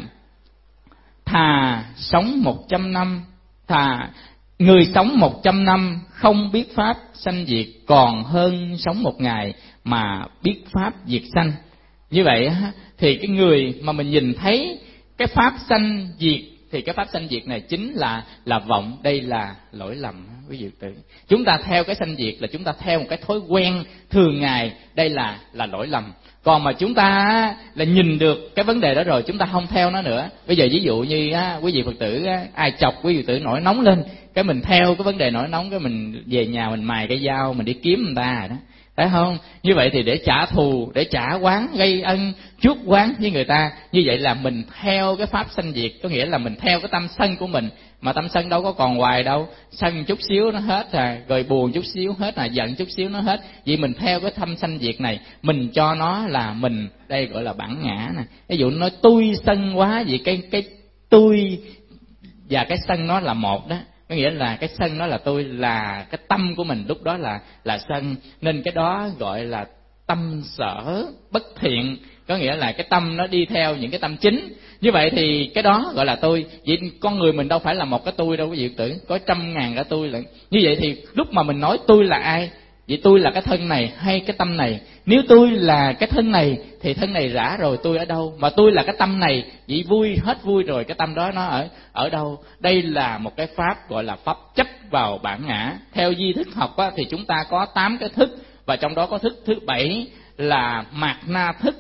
thà sống 100 năm, thà người sống 100 năm không biết pháp sanh diệt, còn hơn sống 1 ngày mà biết pháp diệt sanh. Như vậy thì cái người mà mình nhìn thấy cái pháp sanh diệt, thì cái pháp sanh diệt này chính là vọng. Đây là lỗi lầm quý vị tử. Chúng ta theo cái sanh diệt là chúng ta theo một cái thói quen thường ngày, đây là lỗi lầm. Còn mà chúng ta là nhìn được cái vấn đề đó rồi, chúng ta không theo nó nữa. Bây giờ ví dụ như quý vị Phật tử ai chọc quý vị tử nổi nóng lên, cái mình theo cái vấn đề nổi nóng, cái mình về nhà mình mài cái dao mình đi kiếm người ta rồi đó, phải không? Như vậy thì để trả thù, để trả oán, gây ân chuốc oán với người ta, như vậy là mình theo cái pháp sanh diệt, có nghĩa là mình theo cái tâm sân của mình. Mà tâm sân đâu có còn hoài đâu, sân chút xíu nó hết rồi buồn chút xíu hết giận chút xíu nó hết. Vì mình theo cái tâm sanh diệt này, mình cho nó là mình, đây gọi là bản ngã nè. Ví dụ nói tôi sân quá, vì cái tôi và cái sân nó là một đó. Có nghĩa là cái sân nó là tôi, là cái tâm của mình lúc đó là sân, nên cái đó gọi là tâm sở bất thiện, có nghĩa là cái tâm nó đi theo những cái tâm chính. Như vậy thì cái đó gọi là tôi. Vậy con người mình đâu phải là một cái tôi đâu quý vị tưởng, có 100.000 cái tôi lận. Như vậy thì lúc mà mình nói tôi là ai? Vậy tôi là cái thân này hay cái tâm này? Nếu tôi là cái thân này thì thân này rã rồi, tôi ở đâu? Mà tôi là cái tâm này, vậy vui hết vui rồi, cái tâm đó nó ở đâu? Đây là một cái pháp gọi là pháp chấp vào bản ngã. Theo di thức học thì chúng ta có 8 cái thức, và trong đó có thức thứ 7 là mạt na thức,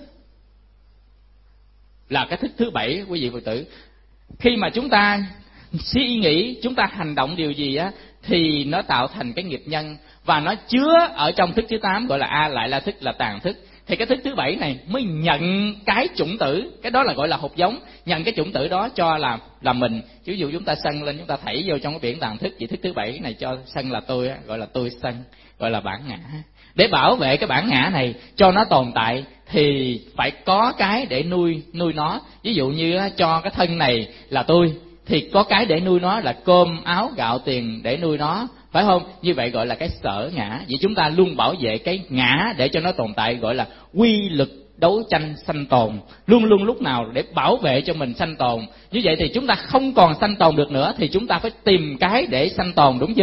là cái thức thứ 7 quý vị Phật tử. Khi mà chúng ta suy nghĩ, chúng ta hành động điều gì thì nó tạo thành cái nghiệp nhân, và nó chứa ở trong thức thứ 8 gọi là A lại la thức, là tàn thức. Thì cái thức thứ 7 này mới nhận cái chủng tử, cái đó là gọi là hột giống, nhận cái chủng tử đó cho là mình. Ví dụ chúng ta sân lên, chúng ta thảy vô trong cái biển tàn thức, vậy thức thứ 7 này cho sân là tôi, gọi là tôi sân, gọi là bản ngã. Để bảo vệ cái bản ngã này cho nó tồn tại thì phải có cái để nuôi nó. Ví dụ như cho cái thân này là tôi, thì có cái để nuôi nó là cơm áo gạo tiền để nuôi nó, phải không? Như vậy gọi là cái sở ngã. Vậy chúng ta luôn bảo vệ cái ngã để cho nó tồn tại, gọi là quy lực đấu tranh sanh tồn, luôn luôn lúc nào để bảo vệ cho mình sanh tồn. Như vậy thì chúng ta không còn sanh tồn được nữa, thì chúng ta phải tìm cái để sanh tồn, đúng chưa?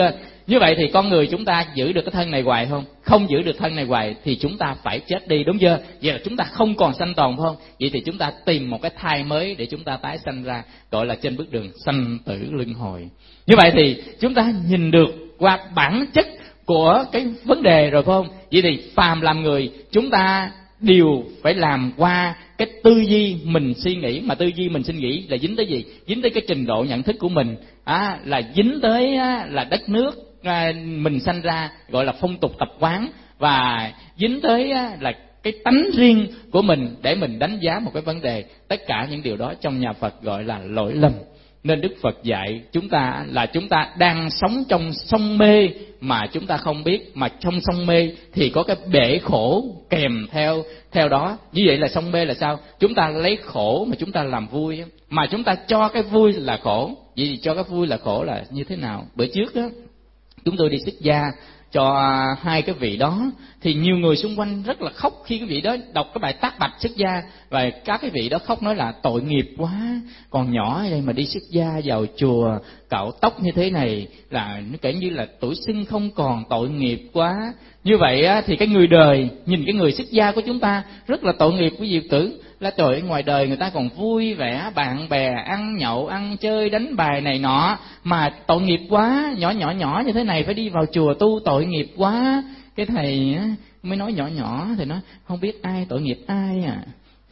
Như vậy thì con người chúng ta giữ được cái thân này hoài không? Không giữ được thân này hoài thì chúng ta phải chết đi, đúng chưa? Vậy là chúng ta không còn sanh tồn, phải không? Vậy thì chúng ta tìm một cái thai mới để chúng ta tái sanh ra, gọi là trên bước đường sanh tử luân hồi. Như vậy thì chúng ta nhìn được qua bản chất của cái vấn đề rồi, phải không? Vậy thì phàm làm người, chúng ta đều phải làm qua cái tư duy mình suy nghĩ. Mà tư duy mình suy nghĩ là dính tới gì? Dính tới cái trình độ nhận thức của mình, là dính tới là đất nước mình sanh ra, gọi là phong tục tập quán, và dính tới là cái tánh riêng của mình để mình đánh giá một cái vấn đề. Tất cả những điều đó trong nhà Phật gọi là lỗi lầm. Nên Đức Phật dạy chúng ta là chúng ta đang sống trong sông mê mà chúng ta không biết, mà trong sông mê thì có cái bể khổ kèm theo đó. Như vậy là sông mê là sao? Chúng ta lấy khổ mà chúng ta làm vui, mà chúng ta cho cái vui là khổ. Vậy thì cho cái vui là khổ là như thế nào? Bữa trước đó, chúng tôi đi xuất gia cho hai cái vị đó, thì nhiều người xung quanh rất là khóc khi cái vị đó đọc cái bài Tác Bạch xuất gia, và các cái vị đó khóc nói là tội nghiệp quá, còn nhỏ đây mà đi xuất gia vào chùa cạo tóc như thế này là nó kể như là tuổi xuân không còn, tội nghiệp quá. Như vậy thì cái người đời nhìn cái người xuất gia của chúng ta rất là tội nghiệp, quý vị tử. Là trời ơi, ngoài đời người ta còn vui vẻ, bạn bè ăn nhậu ăn chơi đánh bài này nọ, mà tội nghiệp quá, nhỏ như thế này phải đi vào chùa tu, tội nghiệp quá. Cái thầy mới nói nhỏ thì nói không biết ai tội nghiệp ai à.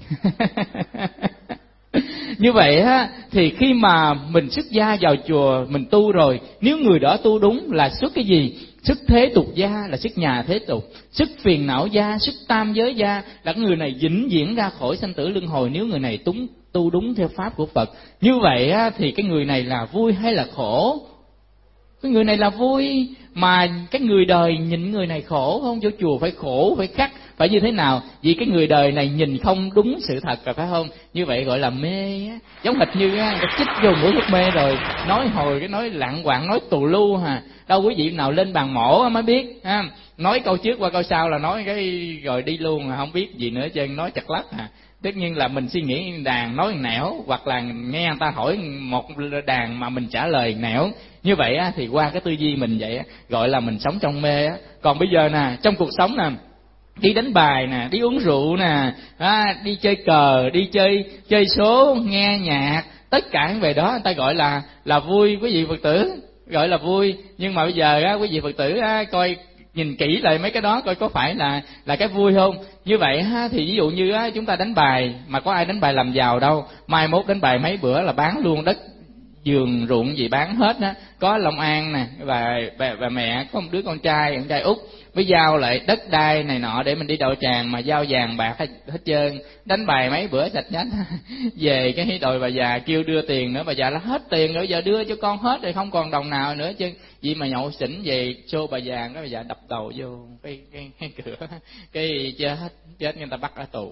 Như vậy thì khi mà mình xuất gia vào chùa mình tu rồi, nếu người đó tu đúng là xuất cái gì? Xuất thế tục gia là xuất nhà thế tục, xuất phiền não gia, xuất tam giới gia, là người này vĩnh viễn ra khỏi sanh tử luân hồi nếu người này tu đúng theo pháp của Phật. Như vậy thì cái người này là vui hay là khổ? Cái người này là vui, mà cái người đời nhìn người này khổ không? Vô chùa phải khổ, phải khắc, phải như thế nào? Vì cái người đời này nhìn không đúng sự thật rồi, phải không? Như vậy gọi là mê á. Giống hệt như người chích vô mũi thuốc mê rồi nói hồi cái nói lạng quạng, nói tù lu hà. Đâu quý vị nào lên bàn mổ mới biết ha. Nói câu trước qua câu sau là nói cái rồi đi luôn, không biết gì nữa chứ, nói chặt lắc à. Tất nhiên là mình suy nghĩ đàn nói nẻo, hoặc là nghe người ta hỏi một đàn mà mình trả lời nẻo. Như vậy thì qua cái tư duy mình vậy gọi là mình sống trong mê. Còn bây giờ nè, trong cuộc sống nè, đi đánh bài nè, đi uống rượu nè, đi chơi cờ, đi chơi số, nghe nhạc, tất cả những về đó người ta gọi là vui, quý vị Phật tử, gọi là vui. Nhưng mà bây giờ quý vị Phật tử coi nhìn kỹ lại mấy cái đó coi có phải là cái vui không. Như vậy thì ví dụ như chúng ta đánh bài mà có ai đánh bài làm giàu đâu, mai mốt đánh bài mấy bữa là bán luôn đất vườn ruộng gì bán hết á. Có Long An nè, và mẹ có một đứa con trai út mới giao lại đất đai này nọ để mình đi đậu tràng, mà giao vàng bạc hết trơn. Đánh bài mấy bữa sạch nhách về cái đòi bà già kêu đưa tiền nữa, bà già là hết tiền rồi, giờ đưa cho con hết rồi, không còn đồng nào nữa chứ. Vì mà nhậu xỉn về xô bà già, cái bà già đập đầu vô cái cửa, cái chết người ta bắt ở tù,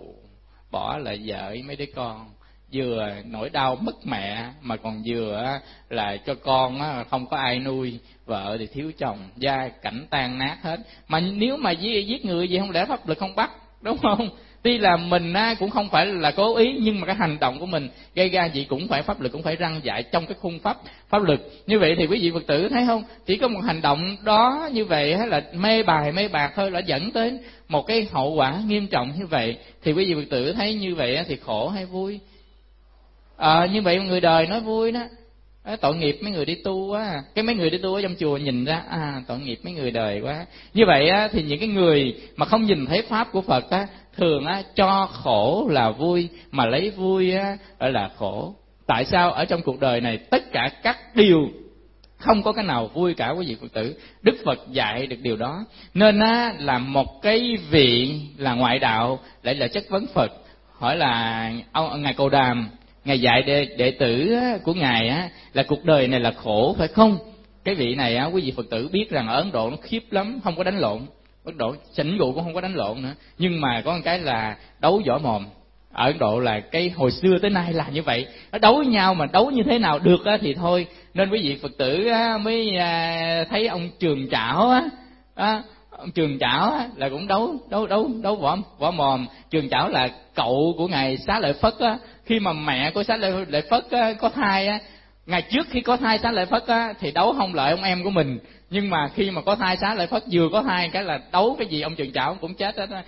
bỏ lại vợ với mấy đứa con. Vừa nỗi đau mất mẹ mà còn vừa là cho con không có ai nuôi, vợ thì thiếu chồng, gia cảnh tan nát hết. Mà nếu mà giết người gì không lẽ pháp luật không bắt, đúng không? Tuy là mình cũng không phải là cố ý, nhưng mà cái hành động của mình gây ra gì cũng phải pháp luật cũng phải răn dạy trong cái khung pháp luật. Như vậy thì quý vị Phật tử thấy không, chỉ có một hành động đó như vậy là mê bài mê bạc thôi đã dẫn tới một cái hậu quả nghiêm trọng như vậy. Thì quý vị Phật tử thấy như vậy thì khổ hay vui? Như vậy người đời nói vui đó, tội nghiệp mấy người đi tu quá. Cái mấy người đi tu ở trong chùa nhìn ra tội nghiệp mấy người đời quá. Như vậy thì những cái người mà không nhìn thấy pháp của Phật thường cho khổ là vui, mà lấy vui gọi là khổ. Tại sao? Ở trong cuộc đời này tất cả các điều không có cái nào vui cả, quý vị Phật tử. Đức Phật dạy được điều đó, nên là một cái vị là ngoại đạo lại là chất vấn Phật, hỏi là ngài Cồ Đàm, ngài dạy đệ tử của ngài là cuộc đời này là khổ phải không? Cái vị này quý vị Phật tử biết rằng ở Ấn Độ nó khiếp lắm, không có đánh lộn. Ấn Độ xỉn rượu cũng không có đánh lộn nữa, nhưng mà có một cái là đấu võ mồm. Ở Ấn Độ là cái hồi xưa tới nay là như vậy, nó đấu với nhau mà đấu như thế nào được thì thôi. Nên quý vị Phật tử mới thấy ông Trường Trảo ông Trường Trảo là cũng đấu võ mồm. Trường Trảo là cậu của ngài Xá Lợi Phất khi mà mẹ của Xá Lợi Phất có thai, ngày trước khi có thai Xá Lợi Phất thì đấu không lại ông em của mình, Nhưng mà khi mà có thai Xá Lợi Phất vừa có thai cái là đấu cái gì ông Trường Trạo ông cũng chết hết,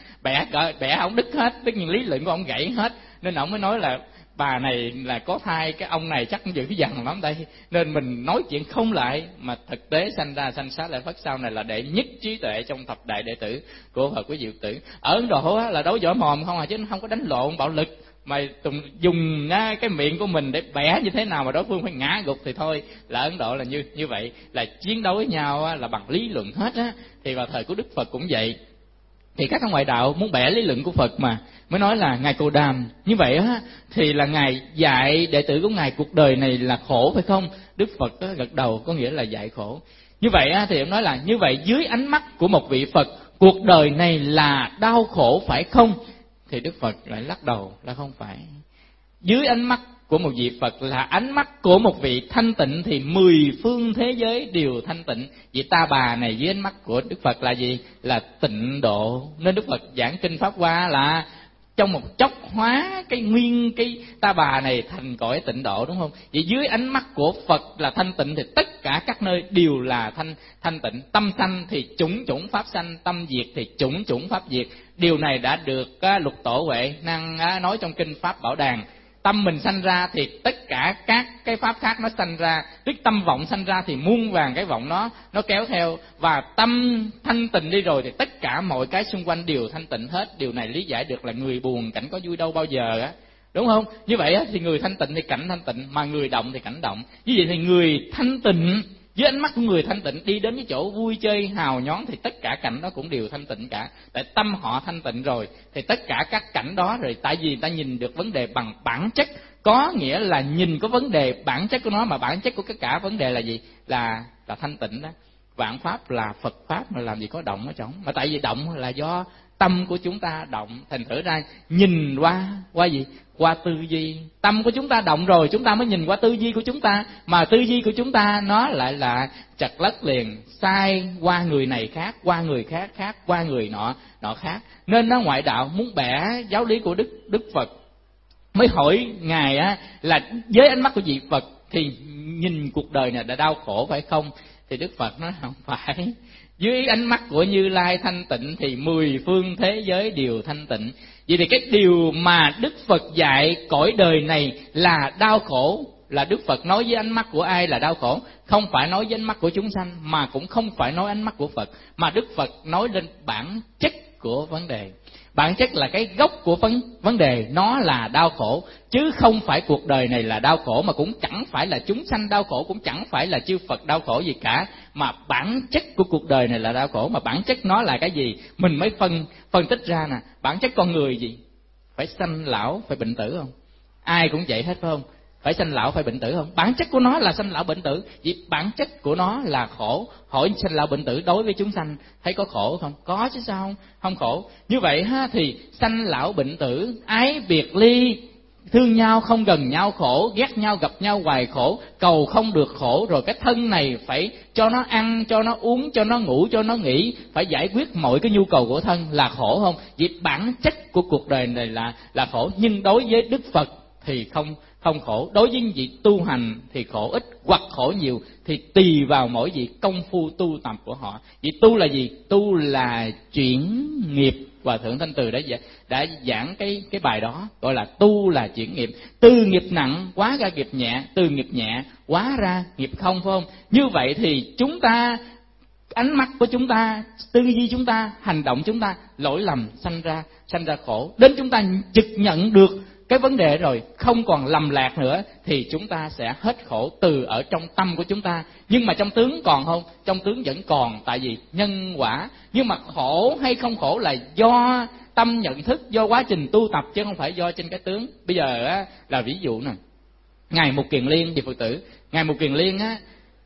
bẻ ông đứt hết, tất nhiên lý luận của ông gãy hết, nên ông mới nói là bà này là có thai, cái ông này chắc cũng dữ dằn lắm đây, nên mình nói chuyện không lại. Mà thực tế sanh ra sanh Xá Lợi Phất sau này là đệ nhất trí tuệ trong thập đại đệ tử của Phật, quý vị Phật tử. Ở Ấn Độ á, là đấu võ mồm không à, chứ không có đánh lộn bạo lực, mà dùng cái miệng của mình để bẻ như thế nào mà đối phương phải ngã gục thì thôi. Là Ấn Độ là như vậy, là chiến đấu với nhau á, là bằng lý luận hết á. Thì vào thời của Đức Phật cũng vậy. Thì các ngoại đạo muốn bẻ lý luận của Phật mà mới nói là ngài Cồ Đàm như vậy á, thì là ngài dạy đệ tử của ngài cuộc đời này là khổ phải không? Đức Phật á, gật đầu, có nghĩa là dạy khổ. Như vậy á, thì ông nói là như vậy dưới ánh mắt của một vị Phật, cuộc đời này là đau khổ phải không? Thì Đức Phật lại lắc đầu là không phải. Dưới ánh mắt của một vị Phật là ánh mắt của một vị thanh tịnh thì 10 phương thế giới đều thanh tịnh. Vị Ta Bà này dưới ánh mắt của Đức Phật là gì? Là tịnh độ. Nên Đức Phật giảng kinh Pháp Hoa là trong một chốc hóa cái nguyên cái Ta Bà này thành cõi tịnh độ, đúng không? Vậy dưới ánh mắt của Phật là thanh tịnh thì tất cả các nơi đều là thanh tịnh. Tâm sanh thì chủng chủng pháp sanh, tâm diệt thì chủng chủng pháp diệt. Điều này đã được Lục Tổ Huệ Năng nói trong kinh Pháp Bảo Đàn. Tâm mình sanh ra thì tất cả các cái pháp khác nó sanh ra, tức tâm vọng sanh ra thì muôn vàng cái vọng nó kéo theo, và tâm thanh tịnh đi rồi thì tất cả mọi cái xung quanh đều thanh tịnh hết. Điều này lý giải được là người buồn cảnh có vui đâu bao giờ á, đúng không? Như vậy á, thì người thanh tịnh thì cảnh thanh tịnh, mà người động thì cảnh động. Như vậy thì người thanh tịnh dưới ánh mắt của người thanh tịnh đi đến cái chỗ vui chơi hào nhoáng thì tất cả cảnh đó cũng đều thanh tịnh cả. Tại tâm họ thanh tịnh rồi thì tất cả các cảnh đó rồi, tại vì ta nhìn được vấn đề bằng bản chất, có nghĩa là nhìn có vấn đề bản chất của nó, mà bản chất của tất cả vấn đề là gì? Là thanh tịnh đó. Vạn pháp là Phật pháp, mà làm gì có động ở trong, mà tại vì động là do tâm của chúng ta động, thành thử ra nhìn qua gì? Qua tư duy. Tâm của chúng ta động rồi chúng ta mới nhìn qua tư duy của chúng ta, mà tư duy của chúng ta nó lại là trật lất liền, sai qua người này khác, qua người khác, qua người nọ khác. Nên nó ngoại đạo muốn bẻ giáo lý của Đức Phật mới hỏi ngài á, là với ánh mắt của vị Phật thì nhìn cuộc đời này đã đau khổ phải không? Thì Đức Phật nói không phải. Dưới ánh mắt của Như Lai thanh tịnh thì 10 phương thế giới đều thanh tịnh. Vậy thì cái điều mà Đức Phật dạy cõi đời này là đau khổ, là Đức Phật nói với ánh mắt của ai là đau khổ? Không phải nói với ánh mắt của chúng sanh, mà cũng không phải nói ánh mắt của Phật, mà Đức Phật nói lên bản chất của vấn đề. Bản chất là cái gốc của vấn đề, nó là đau khổ, chứ không phải cuộc đời này là đau khổ, mà cũng chẳng phải là chúng sanh đau khổ, cũng chẳng phải là chư Phật đau khổ gì cả, mà bản chất của cuộc đời này là đau khổ. Mà bản chất nó là cái gì? Mình mới phân tích ra nè. Bản chất con người gì? Phải sanh lão, phải bệnh tử không? Ai cũng vậy hết phải không? Phải sanh lão, phải bệnh tử không? Bản chất của nó là sanh lão bệnh tử, vì bản chất của nó là khổ. Hỏi sanh lão bệnh tử đối với chúng sanh thấy có khổ không? Có chứ sao không khổ. Như vậy ha, thì sanh lão bệnh tử, ái biệt ly, thương nhau không gần nhau khổ, ghét nhau gặp nhau hoài khổ, cầu không được khổ, rồi cái thân này phải cho nó ăn, cho nó uống, cho nó ngủ, cho nó nghỉ, phải giải quyết mọi cái nhu cầu của thân, là khổ không? Vì bản chất của cuộc đời này là khổ. Nhưng đối với Đức Phật thì không khổ. Đối với vị tu hành thì khổ ít hoặc khổ nhiều thì tùy vào mỗi vị công phu tu tập của họ. Vị tu là gì? Tu là chuyển nghiệp. Hòa Thượng Thanh Từ đã giảng cái bài đó, gọi là tu là chuyển nghiệp. Từ nghiệp nặng hóa ra nghiệp nhẹ, từ nghiệp nhẹ hóa ra nghiệp không, phải không? Như vậy thì chúng ta, ánh mắt của chúng ta, tư duy chúng ta, hành động chúng ta lỗi lầm sanh ra khổ. Đến chúng ta trực nhận được cái vấn đề rồi, không còn lầm lạc nữa, thì chúng ta sẽ hết khổ từ ở trong tâm của chúng ta. Nhưng mà trong tướng còn không? Trong tướng vẫn còn, tại vì nhân quả. Nhưng mà khổ hay không khổ là do tâm nhận thức, do quá trình tu tập, chứ không phải do trên cái tướng. Bây giờ á, là ví dụ nè, Ngài Mục Kiền Liên thì Phật tử, Ngài Mục Kiền Liên á,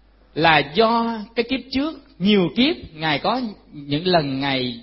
là do cái kiếp trước, nhiều kiếp, Ngài có những lần Ngài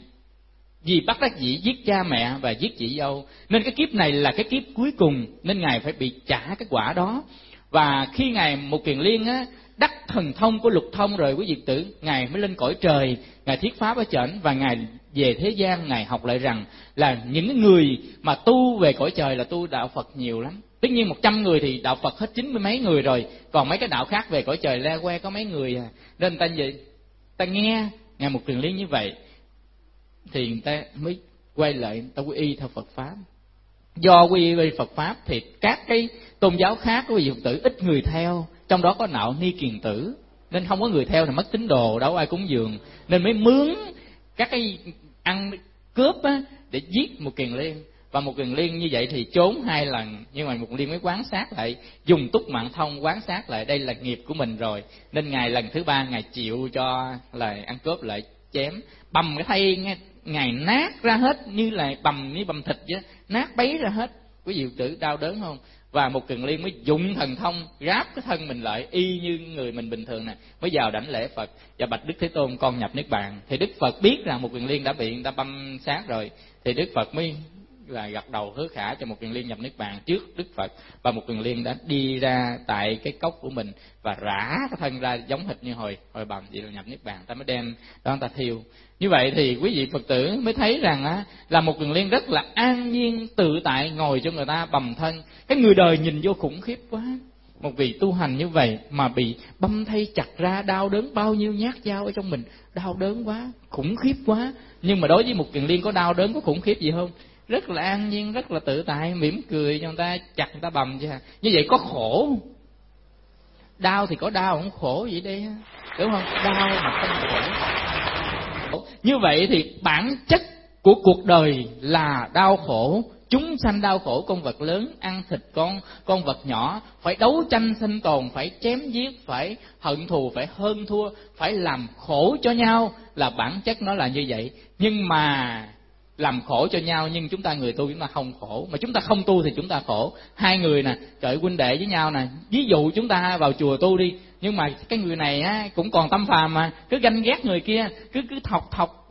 vì bắt đắc dĩ giết cha mẹ và giết chị dâu, nên cái kiếp này là cái kiếp cuối cùng, nên Ngài phải bị trả cái quả đó. Và khi Ngài Mục Kiền Liên á, đắc thần thông của Lục Thông rồi quý vị tử, Ngài mới lên cõi trời, Ngài thuyết pháp ở trển, và Ngài về thế gian, Ngài học lại rằng là những người mà tu về cõi trời là tu đạo Phật nhiều lắm. Tất nhiên 100 người thì đạo Phật hết 90 mấy người rồi, còn mấy cái đạo khác về cõi trời le que có mấy người à. Nên người ta ta nghe Ngài Mục Kiền Liên như vậy thì người ta mới quay lại người ta quy y theo Phật pháp. Do quy y Phật pháp thì các cái tôn giáo khác của vị Phật tử ít người theo, trong đó có Nạo Ni Kiền Tử, nên không có người theo thì mất tín đồ, đâu ai cúng dường, nên mới mướn các cái ăn cướp á, để giết Mục Kiền Liên. Và Mục Kiền Liên như vậy thì trốn 2 lần, nhưng mà Mục Kiền Liên mới quán sát lại, dùng túc mạng thông quán sát lại đây là nghiệp của mình rồi, nên Ngài lần thứ 3 Ngài chịu cho là ăn cướp lại chém, bầm cái thây Ngài nát ra hết như là bầm thịt vậy, nát bấy ra hết. Quý vị tử đau đớn không? Và Mục Kiền Liên mới dụng thần thông ráp cái thân mình lại y như người mình bình thường nè, mới vào đảnh lễ Phật và bạch Đức Thế Tôn con nhập niết bàn. Thì Đức Phật biết rằng Mục Kiền Liên đã bị người ta băm sát rồi, thì Đức Phật mới là gật đầu hứa khả cho Mục Kiền Liên nhập niết bàn trước Đức Phật. Và Mục Kiền Liên đã đi ra tại cái cốc của mình và rã cái thân ra giống hệt như hồi bầm, vậy là nhập niết bàn. Ta mới đem đó người ta thiêu. Như vậy thì quý vị Phật tử mới thấy rằng á, là Mục Kiền Liên rất là an nhiên tự tại ngồi cho người ta bầm thân. Cái người đời nhìn vô khủng khiếp quá, một vị tu hành như vậy mà bị băm thây chặt ra, đau đớn bao nhiêu nhát dao ở trong mình, đau đớn quá, khủng khiếp quá. Nhưng mà đối với Mục Kiền Liên có đau đớn, có khủng khiếp gì không? Rất là an nhiên, rất là tự tại, mỉm cười cho người ta chặt, người ta bầm chứ. Như vậy có khổ, đau thì có đau, không khổ vậy đi, đúng không? Đau mà không khổ. Như vậy thì bản chất của cuộc đời là đau khổ. Chúng sanh đau khổ, con vật lớn ăn thịt con vật nhỏ, phải đấu tranh sinh tồn, phải chém giết, phải hận thù, phải hơn thua, phải làm khổ cho nhau, là bản chất nó là như vậy. Nhưng mà làm khổ cho nhau, nhưng chúng ta người tu chúng ta không khổ, mà chúng ta không tu thì chúng ta khổ. 2 người nè, trời huynh đệ với nhau nè, ví dụ chúng ta vào chùa tu đi, nhưng mà cái người này á cũng còn tâm phàm mà, cứ ganh ghét người kia, cứ thọc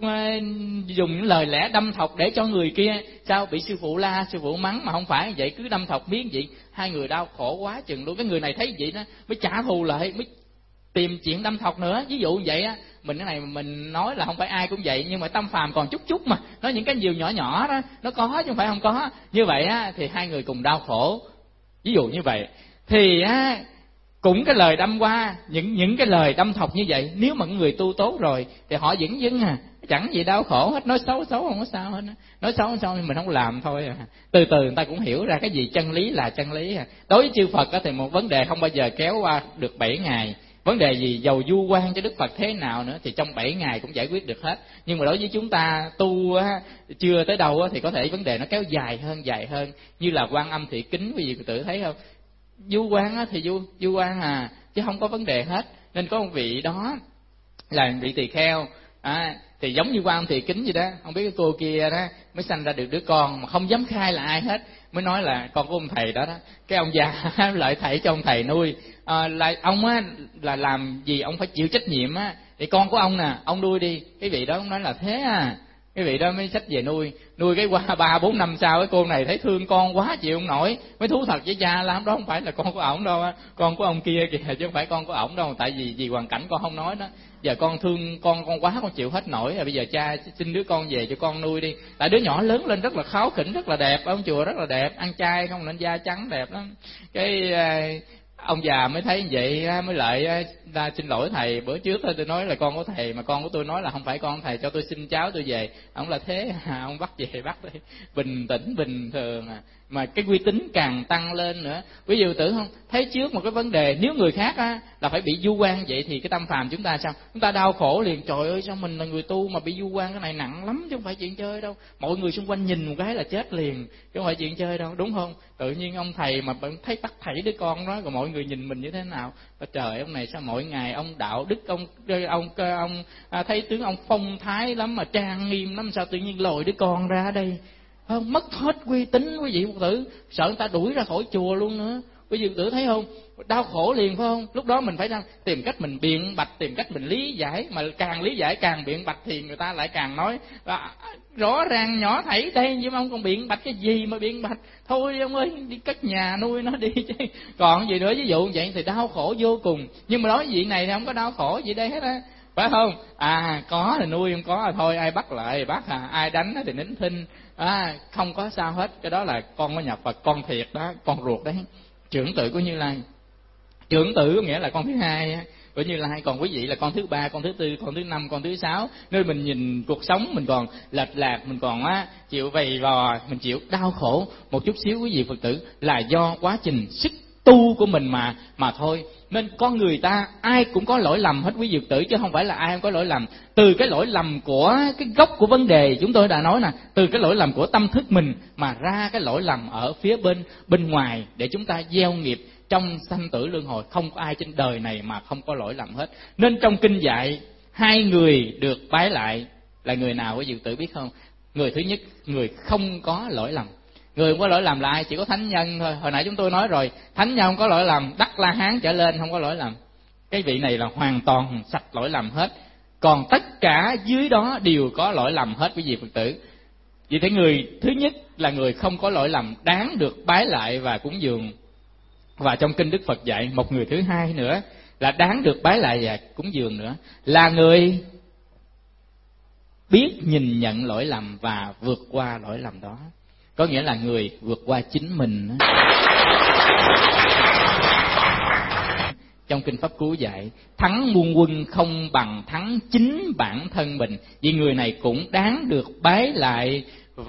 dùng những lời lẽ đâm thọc để cho người kia sao bị sư phụ la, sư phụ mắng, mà không phải vậy, cứ đâm thọc miếng vậy. 2 người đau khổ quá chừng luôn. Cái người này thấy vậy đó mới trả thù lại, mới tìm chuyện đâm thọc nữa. Ví dụ vậy á, mình cái này mình nói là không phải ai cũng vậy, nhưng mà tâm phàm còn chút mà, nói những cái điều nhỏ nhỏ đó nó có chứ không phải không có. Như vậy á thì 2 người cùng đau khổ. Ví dụ như vậy thì á, cũng cái lời đâm qua, những cái lời đâm thọc như vậy, nếu mà người tu tốt rồi thì họ vẫn dưng chẳng gì đau khổ hết. Nói xấu không có sao hết, nói xấu mình không làm thôi. Từ từ người ta cũng hiểu ra cái gì chân lý là chân lý. Đối với chư Phật thì một vấn đề không bao giờ kéo qua được 7 ngày. Vấn đề gì giàu du quan cho Đức Phật thế nào nữa thì trong 7 ngày cũng giải quyết được hết. Nhưng mà đối với chúng ta tu chưa tới đâu thì có thể vấn đề nó kéo dài hơn. Như là Quan Âm Thị Kính, quý vị Phật tử thấy không? Du quan thì du quan chứ không có vấn đề hết. Nên có một vị đó là vị tỳ kheo thì giống như Quan Âm Thị Kính vậy đó. Không biết cái cô kia đó mới sanh ra được đứa con mà không dám khai là ai hết, mới nói là con của ông thầy đó. Cái ông già lại thầy cho ông thầy nuôi. Là ông á là làm gì ông phải chịu trách nhiệm á, thì con của ông nè ông nuôi đi. Cái vị đó ông nói là thế cái vị đó mới xách về nuôi cái qua 3-4 năm sau, cái cô này thấy thương con quá chịu không nổi, mới thú thật với cha là đó không phải là con của ổng đâu, con của ông kia kìa chứ không phải con của ổng đâu. Tại vì hoàn cảnh con không nói đó, giờ con thương con quá, con chịu hết nổi rồi, bây giờ cha xin đứa con về cho con nuôi đi. Tại đứa nhỏ lớn lên rất là kháu khỉnh, rất là đẹp, ở ông chùa rất là đẹp, ăn chay không nên da trắng đẹp lắm. Cái ông già mới thấy vậy mới lại ra xin lỗi thầy, bữa trước tôi nói là con của thầy mà con của tôi nói là không phải con thầy, cho tôi xin cháu tôi về. Ông là thế ông bắt về bắt đi, bình tĩnh bình thường mà cái uy tín càng tăng lên nữa. Ví dụ tưởng không thấy trước một cái vấn đề, nếu người khác là phải bị du quan vậy thì cái tâm phàm chúng ta sao? Chúng ta đau khổ liền, trời ơi sao mình là người tu mà bị du quan, cái này nặng lắm chứ không phải chuyện chơi đâu. Mọi người xung quanh nhìn một cái là chết liền chứ không phải chuyện chơi đâu, đúng không? Tự nhiên ông thầy mà thấy bắt thảy đứa con đó, rồi mọi người nhìn mình như thế nào? Trời, ông này sao mỗi ngày ông đạo đức, ông thấy tướng ông phong thái lắm mà trang nghiêm lắm, sao tự nhiên lòi đứa con ra đây? Không, mất hết uy tín quý vị Phật tử, sợ người ta đuổi ra khỏi chùa luôn nữa. Quý vị Phật tử thấy không? Đau khổ liền phải không? Lúc đó mình phải tìm cách mình biện bạch, tìm cách mình lý giải, mà càng lý giải càng biện bạch thì người ta lại càng nói rõ ràng nhỏ thảy đây, nhưng mà ông còn biện bạch cái gì mà biện bạch? Thôi ông ơi, đi cất nhà nuôi nó đi chứ còn gì nữa. Ví dụ vậy thì đau khổ vô cùng. Nhưng mà đối với vị này thì không có đau khổ gì đây hết á, phải không? Có thì nuôi, không có thì thôi, ai bắt lại bắt ai đánh thì nín thinh, không có sao hết. Cái đó là con có nhập Phật, con thiệt đó, con ruột đấy, trưởng tử của Như Lai. Trưởng tử có nghĩa là con thứ hai. của Như Lai, còn quý vị là con thứ ba, con thứ tư, con thứ năm, con thứ sáu, nên mình nhìn cuộc sống mình còn lệch lạc, mình còn chịu vầy vò, mình chịu đau khổ một chút xíu quý vị Phật tử, là do quá trình sức tu của mình mà thôi. Nên con người ta ai cũng có lỗi lầm hết quý vị Phật tử, chứ không phải là ai không có lỗi lầm. Từ cái lỗi lầm của cái gốc của vấn đề chúng tôi đã nói nè, từ cái lỗi lầm của tâm thức mình mà ra cái lỗi lầm ở phía bên ngoài, để chúng ta gieo nghiệp trong sanh tử luân hồi. Không có ai trên đời này mà không có lỗi lầm hết. Nên trong kinh dạy 2 người được bái lại là người nào quý vị Phật tử biết không? Người thứ nhất, người không có lỗi lầm. Người không có lỗi lầm là ai? Chỉ có thánh nhân thôi. Hồi nãy chúng tôi nói rồi, thánh nhân không có lỗi lầm, Đắc La Hán trở lên không có lỗi lầm. Cái vị này là hoàn toàn sạch lỗi lầm hết. Còn tất cả dưới đó đều có lỗi lầm hết quý vị Phật tử. Vì thế người thứ nhất là người không có lỗi lầm, đáng được bái lại và cúng dường. Và trong kinh Đức Phật dạy một người thứ hai nữa là đáng được bái lại và cúng dường nữa, là người biết nhìn nhận lỗi lầm và vượt qua lỗi lầm đó. Có nghĩa là người vượt qua chính mình. Trong kinh Pháp Cú dạy, thắng muôn quân không bằng thắng chính bản thân mình. Vì người này cũng đáng được bái lại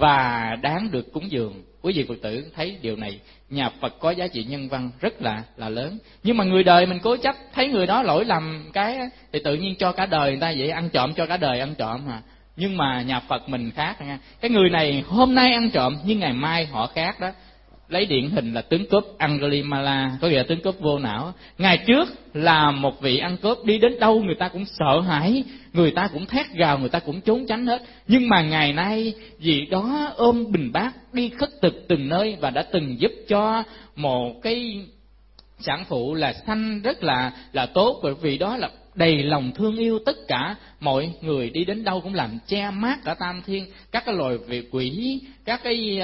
và đáng được cúng dường. Quý vị Phật tử thấy điều này, nhà Phật có giá trị nhân văn rất là lớn. Nhưng mà người đời mình cố chấp, thấy người đó lỗi lầm cái thì tự nhiên cho cả đời người ta vậy, ăn trộm cho cả đời ăn trộm mà. Nhưng mà nhà Phật mình khác nha. Cái người này hôm nay ăn trộm nhưng ngày mai họ khác đó. Lấy điển hình là tướng cướp Angulimala, có nghĩa là tướng cướp vô não. Ngày trước là một vị ăn cướp, đi đến đâu người ta cũng sợ hãi, người ta cũng thét gào, người ta cũng trốn tránh hết. Nhưng mà ngày nay vị đó ôm bình bát đi khất thực từng nơi và đã từng giúp cho một cái sản phụ là sanh rất là tốt, bởi vì đó là đầy lòng thương yêu tất cả mọi người, đi đến đâu cũng làm che mát cả tam thiên, các cái loài quỷ, các cái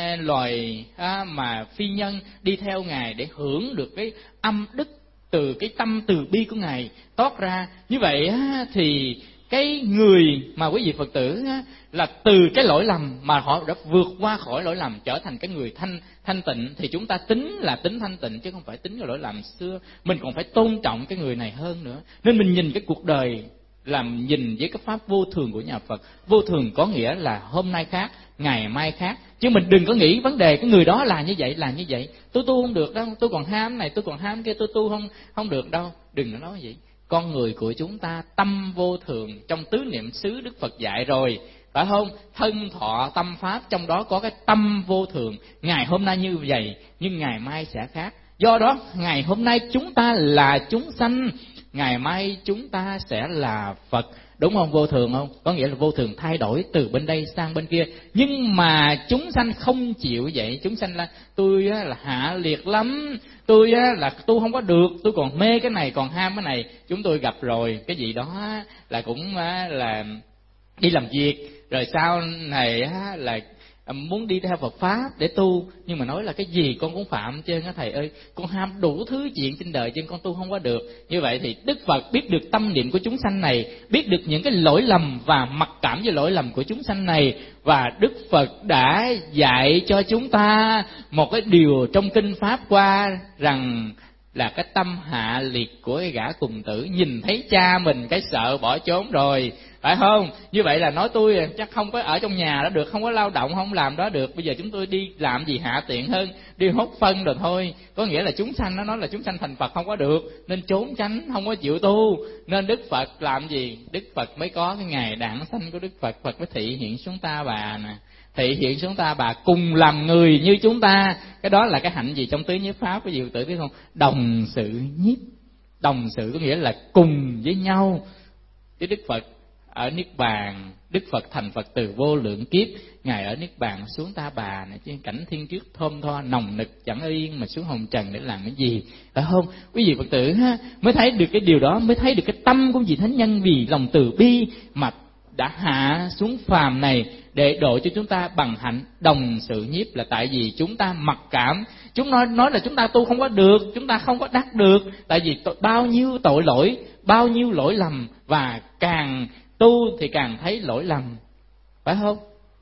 loài mà phi nhân đi theo ngài để hưởng được cái âm đức từ cái tâm từ bi của ngài toát ra. Như vậy thì cái người mà quý vị Phật tử là từ cái lỗi lầm mà họ đã vượt qua khỏi lỗi lầm, trở thành cái người thanh tịnh, thì chúng ta tính là tính thanh tịnh chứ không phải tính cái lỗi lầm xưa. Mình còn phải tôn trọng cái người này hơn nữa. Nên mình nhìn cái cuộc đời làm nhìn với cái pháp vô thường của nhà Phật. Vô thường có nghĩa là hôm nay khác, ngày mai khác. Chứ mình đừng có nghĩ vấn đề cái người đó là như vậy, là như vậy. Tôi tu không được đâu, tôi còn ham này, tôi còn ham kia, tôi tu không được đâu. Đừng có nói vậy. Con người của chúng ta tâm vô thường, trong tứ niệm xứ Đức Phật dạy rồi, phải không? Thân thọ tâm pháp, trong đó có cái tâm vô thường. Ngày hôm nay như vậy nhưng ngày mai sẽ khác. Do đó ngày hôm nay chúng ta là chúng sanh, ngày mai chúng ta sẽ là Phật. Đúng không? Vô thường không? Có nghĩa là vô thường thay đổi từ bên đây sang bên kia. Nhưng mà chúng sanh không chịu vậy. Chúng sanh là tôi là hạ liệt lắm, tôi là tu không có được, tôi còn mê cái này, còn ham cái này. Chúng tôi gặp rồi cái gì đó là cũng là đi làm việc, rồi sau này là muốn đi theo Phật pháp để tu, nhưng mà nói là cái gì con cũng phạm trơn á thầy ơi, con ham đủ thứ chuyện trên đời chứ con tu không có được. Như vậy thì Đức Phật biết được tâm niệm của chúng sanh này, biết được những cái lỗi lầm và mặc cảm với lỗi lầm của chúng sanh này, và Đức Phật đã dạy cho chúng ta một cái điều trong kinh pháp qua rằng là cái tâm hạ liệt của cái gã cùng tử nhìn thấy cha mình cái sợ bỏ trốn rồi, phải không? Như vậy là nói tôi chắc không có ở trong nhà đó được, không có lao động, không làm đó được. Bây giờ chúng tôi đi làm gì hạ tiện hơn, đi hốt phân rồi thôi. Có nghĩa là chúng sanh, nó nói là chúng sanh thành Phật không có được, nên trốn tránh, không có chịu tu. Nên Đức Phật làm gì? Đức Phật mới có cái ngày đản sanh của Đức Phật. Phật mới thị hiện xuống ta bà nè, thị hiện xuống ta bà cùng làm người như chúng ta. Cái đó là cái hạnh gì trong tứ nhiếp pháp, quý vị tự biết không? Đồng sự nhiếp. Đồng sự có nghĩa là cùng với nhau. Chứ Đức Phật ở Niết Bàn, Đức Phật thành Phật từ vô lượng kiếp, Ngài ở Niết Bàn xuống ta bà này, chứ cảnh thiên trước thơm tho nồng nực chẳng yên mà xuống hồng trần để làm cái gì, phải không? Quý vị Phật tử mới thấy được cái điều đó, mới thấy được cái tâm của vị thánh nhân vì lòng từ bi mà đã hạ xuống phàm này để độ cho chúng ta bằng hạnh đồng sự nhiếp. Là tại vì chúng ta mặc cảm, chúng nói là chúng ta tu không có được, chúng ta không có đắc được, tại vì bao nhiêu tội lỗi, bao nhiêu lỗi lầm, và càng tu thì càng thấy lỗi lầm, phải không?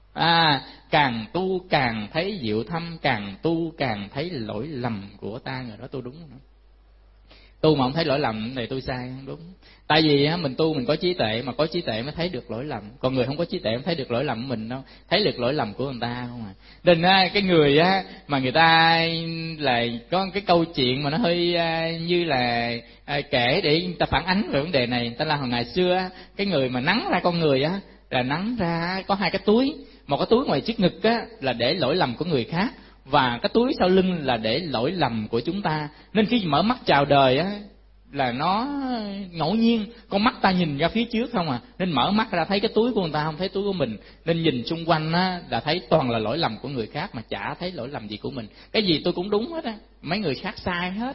Càng tu càng thấy diệu thâm, càng tu càng thấy lỗi lầm của ta, người đó tu đúng không? Tu mà không thấy lỗi lầm này tôi sai, không đúng. Tại vì mình tu mình có trí tuệ, mà có trí tuệ mới thấy được lỗi lầm. Còn người không có trí tuệ không thấy được lỗi lầm của mình đâu, thấy được lỗi lầm của người ta không à. Nên cái người mà người ta lại có cái câu chuyện mà nó hơi như là kể để người ta phản ánh về vấn đề này. Người ta là hồi ngày xưa cái người mà nắn ra con người là nắn ra có 2 cái túi. Một cái túi ngoài chiếc ngực là để lỗi lầm của người khác, và cái túi sau lưng là để lỗi lầm của chúng ta. Nên khi mở mắt chào đời là nó ngẫu nhiên, con mắt ta nhìn ra phía trước không à, nên mở mắt ra thấy cái túi của người ta, không thấy túi của mình. Nên nhìn xung quanh là thấy toàn là lỗi lầm của người khác, mà chả thấy lỗi lầm gì của mình. Cái gì tôi cũng đúng hết mấy người khác sai hết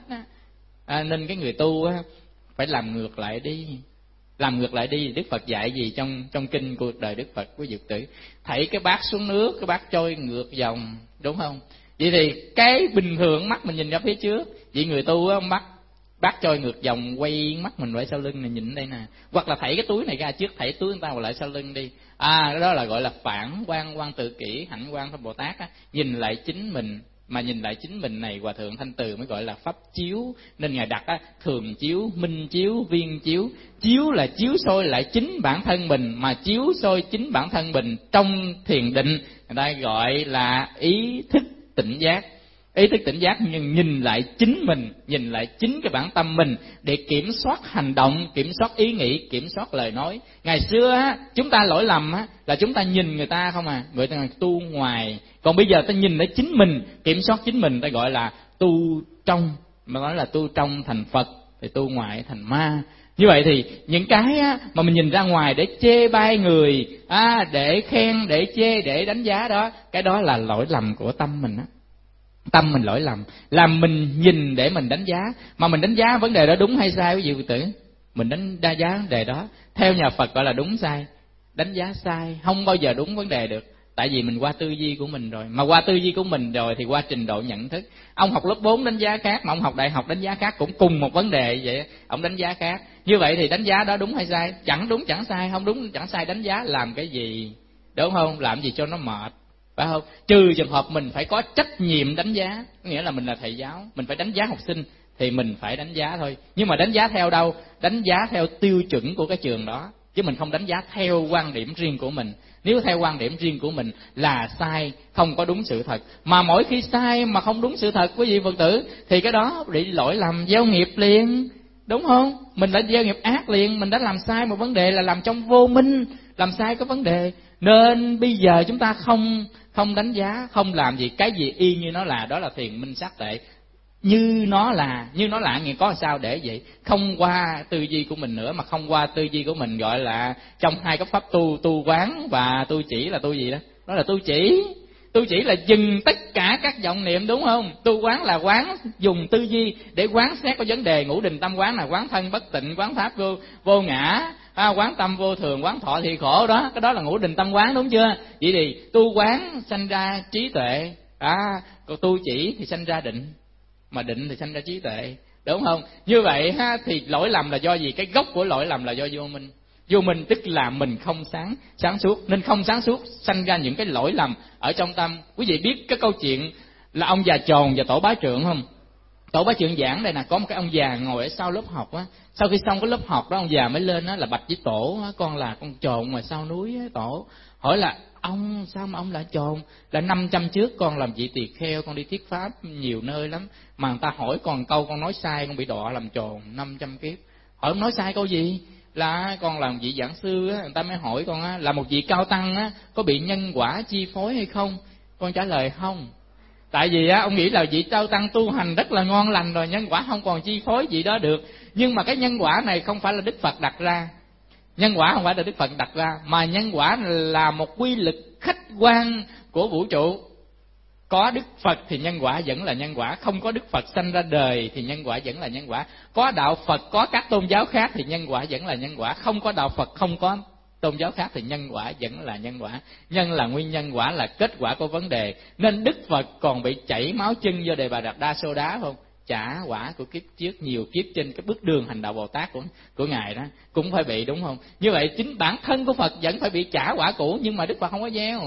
nên cái người tu phải làm ngược lại đi. Làm ngược lại đi. Đức Phật dạy gì trong kinh cuộc đời Đức Phật của Dược Tử? Thảy cái bát xuống nước, cái bát trôi ngược dòng, đúng không? Vậy thì cái bình thường mắt mình nhìn ra phía trước, vậy người tu bát trôi ngược dòng, quay mắt mình lại sau lưng này, nhìn đây nè. Hoặc là thảy cái túi này ra trước, thảy túi người ta lại sau lưng đi. Đó là gọi là phản quan tự kỷ, hạnh quan của Bồ Tát nhìn lại chính mình. Mà nhìn lại chính mình này Hòa Thượng Thanh Từ mới gọi là pháp chiếu. Nên Ngài đặt thường chiếu, minh chiếu, viên chiếu. Chiếu là chiếu soi lại chính bản thân mình, mà chiếu soi chính bản thân mình trong thiền định người ta gọi là ý thức tỉnh giác. Ý thức tỉnh giác nhưng nhìn lại chính mình, nhìn lại chính cái bản tâm mình để kiểm soát hành động, kiểm soát ý nghĩ, kiểm soát lời nói. Ngày xưa chúng ta lỗi lầm là chúng ta nhìn người ta không à, người ta tu ngoài. Còn bây giờ ta nhìn lại chính mình, kiểm soát chính mình, ta gọi là tu trong. Mà nói là tu trong thành Phật thì tu ngoài thành ma. Như vậy thì những cái mà mình nhìn ra ngoài để chê bai người, để khen, để chê, để đánh giá đó, cái đó là lỗi lầm của tâm mình Tâm mình lỗi lầm, làm mình nhìn để mình đánh giá. Mà mình đánh giá vấn đề đó đúng hay sai quý vị Phật tử? Mình đánh giá vấn đề đó theo nhà Phật gọi là đúng sai. Đánh giá sai không bao giờ đúng vấn đề được. Tại vì mình qua tư duy của mình rồi. Mà qua tư duy của mình rồi thì qua trình độ nhận thức. Ông học lớp 4 đánh giá khác, mà ông học đại học đánh giá khác, cũng cùng một vấn đề vậy, ông đánh giá khác. Như vậy thì đánh giá đó đúng hay sai? Chẳng đúng chẳng sai, không đúng chẳng sai, đánh giá làm cái gì? Đúng không? Làm gì cho nó mệt, phải không? Trừ trường hợp mình phải có trách nhiệm đánh giá, nghĩa là mình là thầy giáo, mình phải đánh giá học sinh thì mình phải đánh giá thôi. Nhưng mà đánh giá theo đâu? Đánh giá theo tiêu chuẩn của cái trường đó, chứ mình không đánh giá theo quan điểm riêng của mình. Nếu theo quan điểm riêng của mình là sai, không có đúng sự thật. Mà mỗi khi sai mà không đúng sự thật quý vị Phật tử thì cái đó bị lỗi lầm gieo nghiệp liền, đúng không? Mình đã gieo nghiệp ác liền, mình đã làm sai một vấn đề là làm trong vô minh, làm sai cái vấn đề. Nên bây giờ chúng ta không đánh giá, không làm gì, cái gì y như nó là, đó là thiền minh sát tệ. Như nó là nghĩa có sao để vậy, không qua tư duy của mình nữa. Mà không qua tư duy của mình gọi là trong 2 cái pháp tu quán và tu chỉ là tu gì đó? Đó là tu chỉ. Tu chỉ là dừng tất cả các vọng niệm, đúng không? Tu quán là quán dùng tư duy để quán xét có vấn đề. Ngũ định tâm quán là quán thân bất tịnh, quán pháp vô ngã, quán tâm vô thường, quán thọ thì khổ đó. Cái đó là ngũ định tâm quán, đúng chưa? Vậy thì tu quán sanh ra trí tuệ, còn tu chỉ thì sanh ra định, mà định thì sanh ra trí tuệ, đúng không? Như vậy thì lỗi lầm là do gì? Cái gốc của lỗi lầm là do vô minh. Vô minh tức là mình không sáng suốt, nên không sáng suốt sanh ra những cái lỗi lầm ở trong tâm. Quý vị biết cái câu chuyện là ông già Tròn và Tổ Bá Trượng không? Tổ Bá Trượng giảng đây nè, có một cái ông già ngồi ở sau lớp học sau khi xong cái lớp học đó, ông già mới lên là bạch với Tổ, con là con trồn ngoài sau núi Tổ. Hỏi là ông sao mà ông là trồn? Là 500 trước con làm vị tỳ kheo, con đi thuyết pháp nhiều nơi lắm, mà người ta hỏi còn câu con nói sai, con bị đọa làm trồn 500 kiếp. Hỏi ông nói sai câu gì? Là con làm vị giảng sư người ta mới hỏi con là một vị cao tăng có bị nhân quả chi phối hay không? Con trả lời không. Tại vì ông nghĩ là vị cao tăng tu hành rất là ngon lành rồi, nhân quả không còn chi phối gì đó được. Nhưng mà cái nhân quả này không phải là Đức Phật đặt ra. Nhân quả không phải là Đức Phật đặt ra, mà nhân quả là một quy luật khách quan của vũ trụ. Có Đức Phật thì nhân quả vẫn là nhân quả, không có Đức Phật sanh ra đời thì nhân quả vẫn là nhân quả. Có đạo Phật, có các tôn giáo khác thì nhân quả vẫn là nhân quả, không có đạo Phật, không có tôn giáo khác thì nhân quả vẫn là nhân quả. Nhân là nguyên nhân, quả là kết quả của vấn đề. Nên Đức Phật còn bị chảy máu chân do Đề Bà Đạt Đa Sô Đá không? Trả quả của kiếp trước nhiều kiếp trên cái bước đường hành đạo Bồ Tát của ngài đó cũng phải bị, đúng không? Như vậy chính bản thân của Phật vẫn phải bị trả quả cũ, nhưng mà Đức Phật không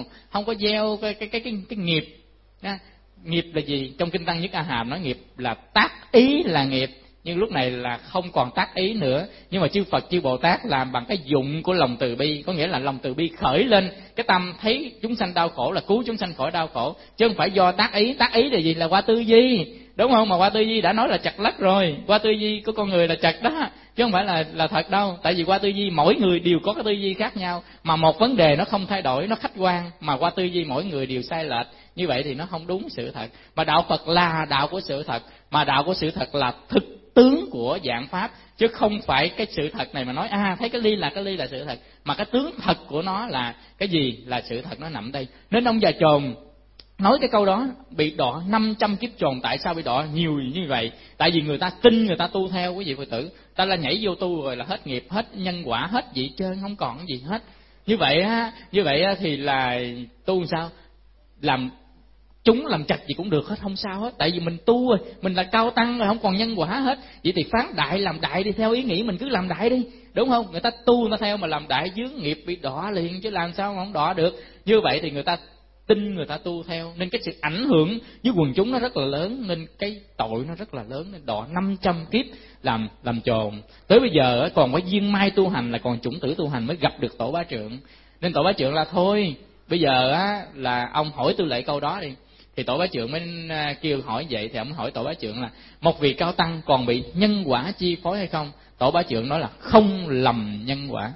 có gieo cái nghiệp. Nghiệp là gì? Trong kinh Tăng Nhất A Hàm nói nghiệp là tác ý là nghiệp, nhưng lúc này là không còn tác ý nữa. Nhưng mà chư Phật chư Bồ Tát làm bằng cái dụng của lòng từ bi, có nghĩa là lòng từ bi khởi lên cái tâm thấy chúng sanh đau khổ là cứu chúng sanh khỏi đau khổ, chứ không phải do tác ý. Tác ý là gì? Là qua tư duy, đúng không? Mà qua tư duy đã nói là chật lắc rồi, qua tư duy của con người là chật đó, chứ không phải là thật đâu. Tại vì qua tư duy mỗi người đều có cái tư duy khác nhau, mà một vấn đề nó không thay đổi, nó khách quan, mà qua tư duy mỗi người đều sai lệch, như vậy thì nó không đúng sự thật. Mà đạo Phật là đạo của sự thật, mà đạo của sự thật là thực tướng của dạng pháp, chứ không phải cái sự thật này mà nói thấy cái ly là sự thật, mà cái tướng thật của nó là cái gì? Là sự thật, nó nằm đây. Nên ông già Chồn nói cái câu đó bị đọa 500 kiếp chồn. Tại sao bị đọa nhiều như vậy? Tại vì người ta tin, người ta tu theo, quý vị Phật tử, ta là nhảy vô tu rồi là hết nghiệp, hết nhân quả, hết gì trơn, không còn cái gì hết. Như vậy thì là tu sao? Làm chúng làm chặt gì cũng được hết, không sao hết. Tại vì mình tu rồi, mình là cao tăng rồi, không còn nhân quả hết. Vậy thì phán đại làm đại đi, theo ý nghĩ mình cứ làm đại đi, đúng không? Người ta tu người ta theo mà làm đại, dướng nghiệp bị đọa liền, chứ làm sao mà không đọa được. Như vậy thì người ta tin, người ta tu theo, nên cái sự ảnh hưởng với quần chúng nó rất là lớn, nên cái tội nó rất là lớn, nên đọa 500 kiếp làm Chồn. Tới bây giờ còn có duyên mai tu hành, là còn chủng tử tu hành mới gặp được Tổ Bá Trượng. Nên Tổ Bá Trượng là thôi bây giờ là ông hỏi tôi lại câu đó đi. Thì Tổ Bá Trượng mới kêu hỏi vậy, thì ông hỏi Tổ Bá Trượng là một vị cao tăng còn bị nhân quả chi phối hay không? Tổ Bá Trượng nói là không lầm nhân quả.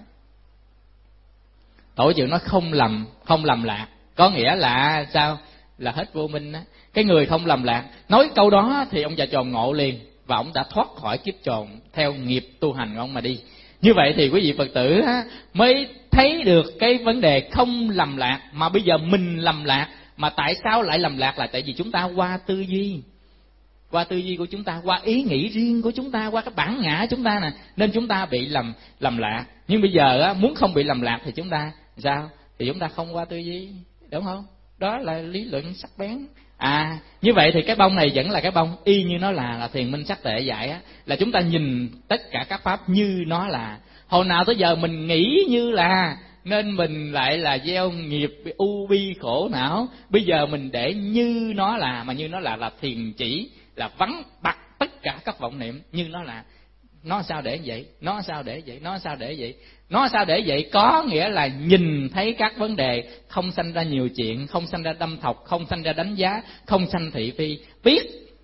Tổ Bá Trượng nói không lầm lạc, có nghĩa là sao? Là hết vô minh á. Cái người không lầm lạc nói câu đó thì ông già Chồn ngộ liền, và ông đã thoát khỏi kiếp chồn theo nghiệp tu hành của ông mà đi. Như vậy thì quý vị Phật tử mới thấy được cái vấn đề không lầm lạc. Mà bây giờ mình lầm lạc, mà tại sao lại lầm lạc? Là tại vì chúng ta qua tư duy của chúng ta, qua ý nghĩ riêng của chúng ta, qua cái bản ngã chúng ta nè, nên chúng ta bị lầm lạc. Nhưng bây giờ muốn không bị lầm lạc thì chúng ta sao? Thì chúng ta không qua tư duy, đúng không? Đó là lý luận sắc bén. Như vậy thì cái bông này vẫn là cái bông y như nó là Thiền Minh Sắc Tệ dạy là chúng ta nhìn tất cả các pháp như nó là. Hồi nào tới giờ mình nghĩ như là, nên mình lại là gieo nghiệp u bi khổ não. Bây giờ mình để như nó là, mà như nó là thiền chỉ, là vắng bặt tất cả các vọng niệm như nó là. Nó sao để vậy? Nó sao để vậy? Nó sao để vậy? Nó sao để vậy? Có nghĩa là nhìn thấy các vấn đề, không sanh ra nhiều chuyện, không sanh ra đâm thọc, không sanh ra đánh giá, không sanh thị phi, biết,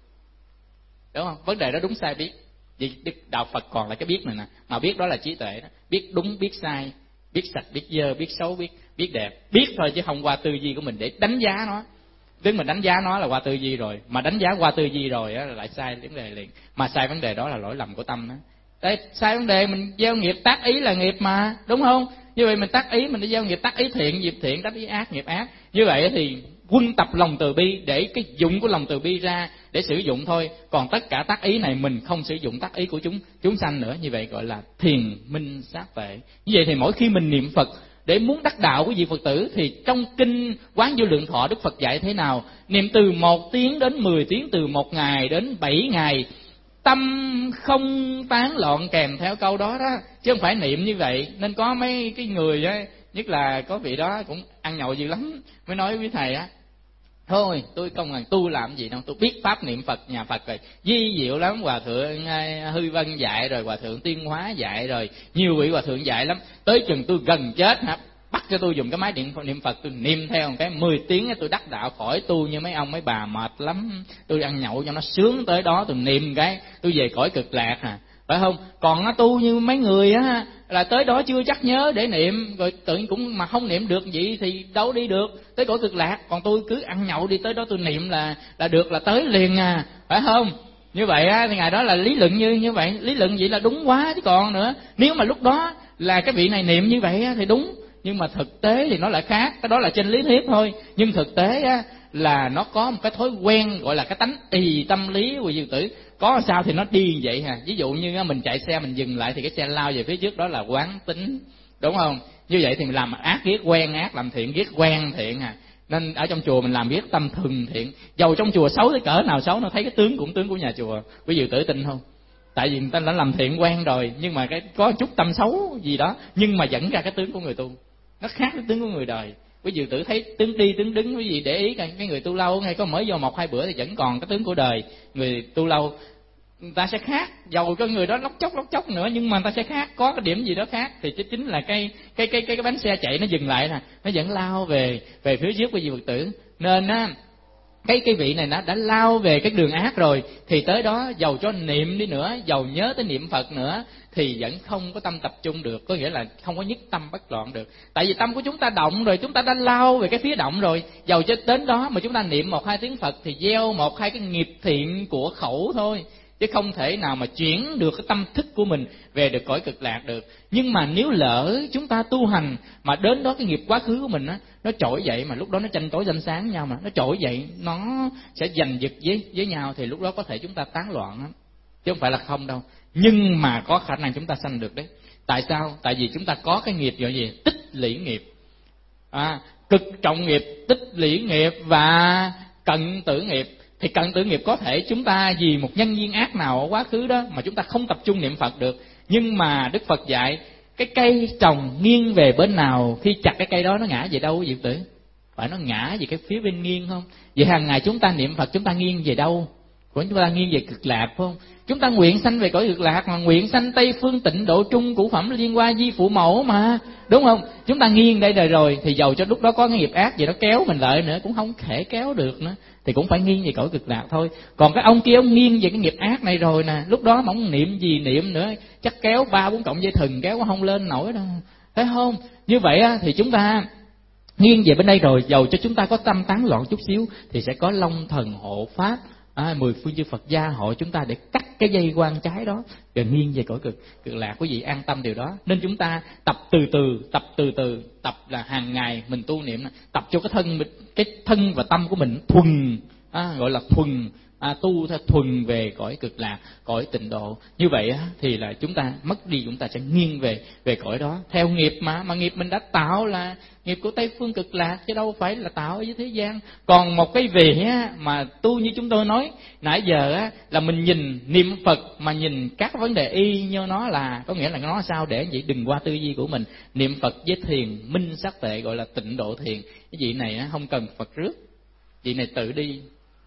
đúng không? Vấn đề đó đúng sai biết. Vì đạo Phật còn là cái biết này nè, mà biết đó là trí tuệ đó, biết đúng biết sai, biết sạch biết dơ, biết xấu biết đẹp, biết thôi chứ không qua tư duy của mình để đánh giá nó. Tức mình đánh giá nó là qua tư duy rồi, mà đánh giá qua tư duy rồi là lại sai vấn đề liền. Mà sai vấn đề đó là lỗi lầm của tâm đó. Đấy, sai vấn đề mình gieo nghiệp tác ý là nghiệp mà, đúng không? Như vậy mình tác ý, mình đi gieo nghiệp tác ý thiện, nghiệp thiện, tác ý ác, nghiệp ác. Như vậy thì quân tập lòng từ bi để cái dụng của lòng từ bi ra để sử dụng thôi. Còn tất cả tác ý này mình không sử dụng tác ý của chúng sanh nữa. Như vậy gọi là thiền minh sát tuệ. Như vậy thì mỗi khi mình niệm Phật để muốn đắc đạo của vị Phật tử, thì trong kinh Quán Vô Lượng Thọ Đức Phật dạy thế nào? Niệm từ 1 tiếng đến 10 tiếng, từ 1 ngày đến 7 ngày, tâm không tán loạn kèm theo câu đó đó, chứ không phải niệm như vậy. Nên có mấy cái người nhất là có vị đó cũng ăn nhậu dữ lắm, mới nói với thầy thôi tôi không cần tu làm gì đâu, tôi biết pháp niệm Phật nhà Phật rồi, vi diệu lắm. Hòa thượng Hư Vân dạy rồi, Hòa thượng Tiên Hóa dạy rồi, nhiều vị hòa thượng dạy lắm. Tới chừng tôi gần chết bắt cho tôi dùng cái máy niệm Phật, tôi niệm theo một cái 10 tiếng tôi đắc đạo, khỏi tu như mấy ông mấy bà mệt lắm. Tôi ăn nhậu cho nó sướng, tới đó tôi niệm cái tôi về cõi cực lạc phải không? Còn nó tu như mấy người là tới đó chưa chắc nhớ để niệm, rồi tự nhiên cũng mà không niệm được vậy thì đâu đi được tới cõi cực lạc. Còn tôi cứ ăn nhậu đi tới đó tôi niệm là được, là tới liền phải không? Như vậy thì ngày đó là lý luận như vậy, lý luận vậy là đúng quá chứ còn nữa. Nếu mà lúc đó là cái vị này niệm như vậy thì đúng, nhưng mà thực tế thì nó lại khác. Cái đó là trên lý thuyết thôi, nhưng thực tế là nó có một cái thói quen gọi là cái tánh ì tâm lý của Phật tử. Có sao thì nó đi vậy ví dụ như mình chạy xe mình dừng lại thì cái xe lao về phía trước, đó là quán tính, đúng không? Như vậy thì mình làm ác ghét quen ác, làm thiện ghét quen thiện Nên ở trong chùa mình làm biết tâm thường thiện, dầu trong chùa xấu tới cỡ nào xấu, nó thấy cái tướng cũng tướng của nhà chùa. Quý vị tử tin không? Tại vì người ta đã làm thiện quen rồi, nhưng mà cái có chút tâm xấu gì đó, nhưng mà dẫn ra cái tướng của người tu nó khác với tướng của người đời. Quý vị tự thấy tướng đi tướng đứng, quý vị để ý coi cái người tu lâu ngay có mới vô 1-2 bữa thì vẫn còn cái tướng của đời. Người tu lâu người ta sẽ khác, dầu cho người đó lóc chốc nữa nhưng mà người ta sẽ khác, có cái điểm gì đó khác, thì chính là cái bánh xe chạy nó dừng lại nè, nó vẫn lao về phía trước của vị Phật tử. Nên á, cái vị này đã lao về cái đường ác rồi, thì tới đó dầu cho niệm đi nữa, dầu nhớ tới niệm Phật nữa, thì vẫn không có tâm tập trung được, có nghĩa là không có nhất tâm bất loạn được. Tại vì tâm của chúng ta động rồi, chúng ta đã lao về cái phía động rồi, dầu cho đến đó mà chúng ta niệm 1-2 tiếng Phật thì gieo 1-2 cái nghiệp thiện của khẩu thôi, chứ không thể nào mà chuyển được cái tâm thức của mình về được cõi cực lạc được. Nhưng mà nếu lỡ chúng ta tu hành mà đến đó cái nghiệp quá khứ của mình á, nó trỗi dậy, mà lúc đó nó tranh tối tranh sáng nhau, mà nó trỗi dậy, nó sẽ giành giật với nhau, thì lúc đó có thể chúng ta tán loạn á, chứ không phải là không đâu. Nhưng mà có khả năng chúng ta sanh được đấy. Tại sao? Tại vì chúng ta có cái nghiệp gọi gì? Tích lũy nghiệp, cực trọng nghiệp, tích lũy nghiệp và cận tử nghiệp. Thì cận tử nghiệp có thể chúng ta vì một nhân duyên ác nào ở quá khứ đó mà chúng ta không tập trung niệm Phật được. Nhưng mà Đức Phật dạy cái cây trồng nghiêng về bên nào, khi chặt cái cây đó nó ngã về đâu quý vị tử? Phải nó ngã về cái phía bên nghiêng không? Vậy hàng ngày chúng ta niệm Phật chúng ta nghiêng về đâu? Của chúng ta nghiêng về cực lạc phải không? Chúng ta nguyện sanh về cõi cực lạc mà, nguyện sanh Tây Phương Tịnh Độ Trung Cửu Phẩm Liên Hoa Di Phụ Mẫu mà, đúng không? Chúng ta nghiêng đây đời rồi thì dầu cho lúc đó có cái nghiệp ác gì đó kéo mình lại nữa cũng không thể kéo được nữa, thì cũng phải nghiêng về cõi cực lạc thôi. Còn cái ông kia ông nghiêng về cái nghiệp ác này rồi nè, lúc đó mà ông niệm gì niệm nữa, chắc kéo 3-4 cọng dây thừng kéo không lên nổi đâu, thấy không? Như vậy thì chúng ta nghiêng về bên đây rồi, dầu cho chúng ta có tâm tán loạn chút xíu thì sẽ có Long Thần hộ pháp, 10 phương chư Phật gia hộ chúng ta để cắt cái dây quan trái đó, rồi nghiêng về cõi cực lạc. Quý vị an tâm điều đó. Nên chúng ta tập từ từ, tập là hàng ngày mình tu niệm, tập cho cái thân và tâm của mình thuần, gọi là thuần, tu theo thuần về cõi cực lạc, cõi tịnh độ. Như vậy thì là chúng ta mất đi, chúng ta sẽ nghiêng về cõi đó theo nghiệp mà nghiệp mình đã tạo là nghiệp của Tây Phương Cực Lạc, chứ đâu phải là tạo ở dưới thế gian. Còn một cái vị mà tu như chúng tôi nói nãy giờ là mình nhìn niệm Phật mà nhìn các vấn đề y như nó là, có nghĩa là nó sao để vậy đừng qua tư duy của mình. Niệm Phật với thiền minh sắc tệ gọi là tịnh độ thiền. Cái vị này không cần Phật rước, vị này tự đi,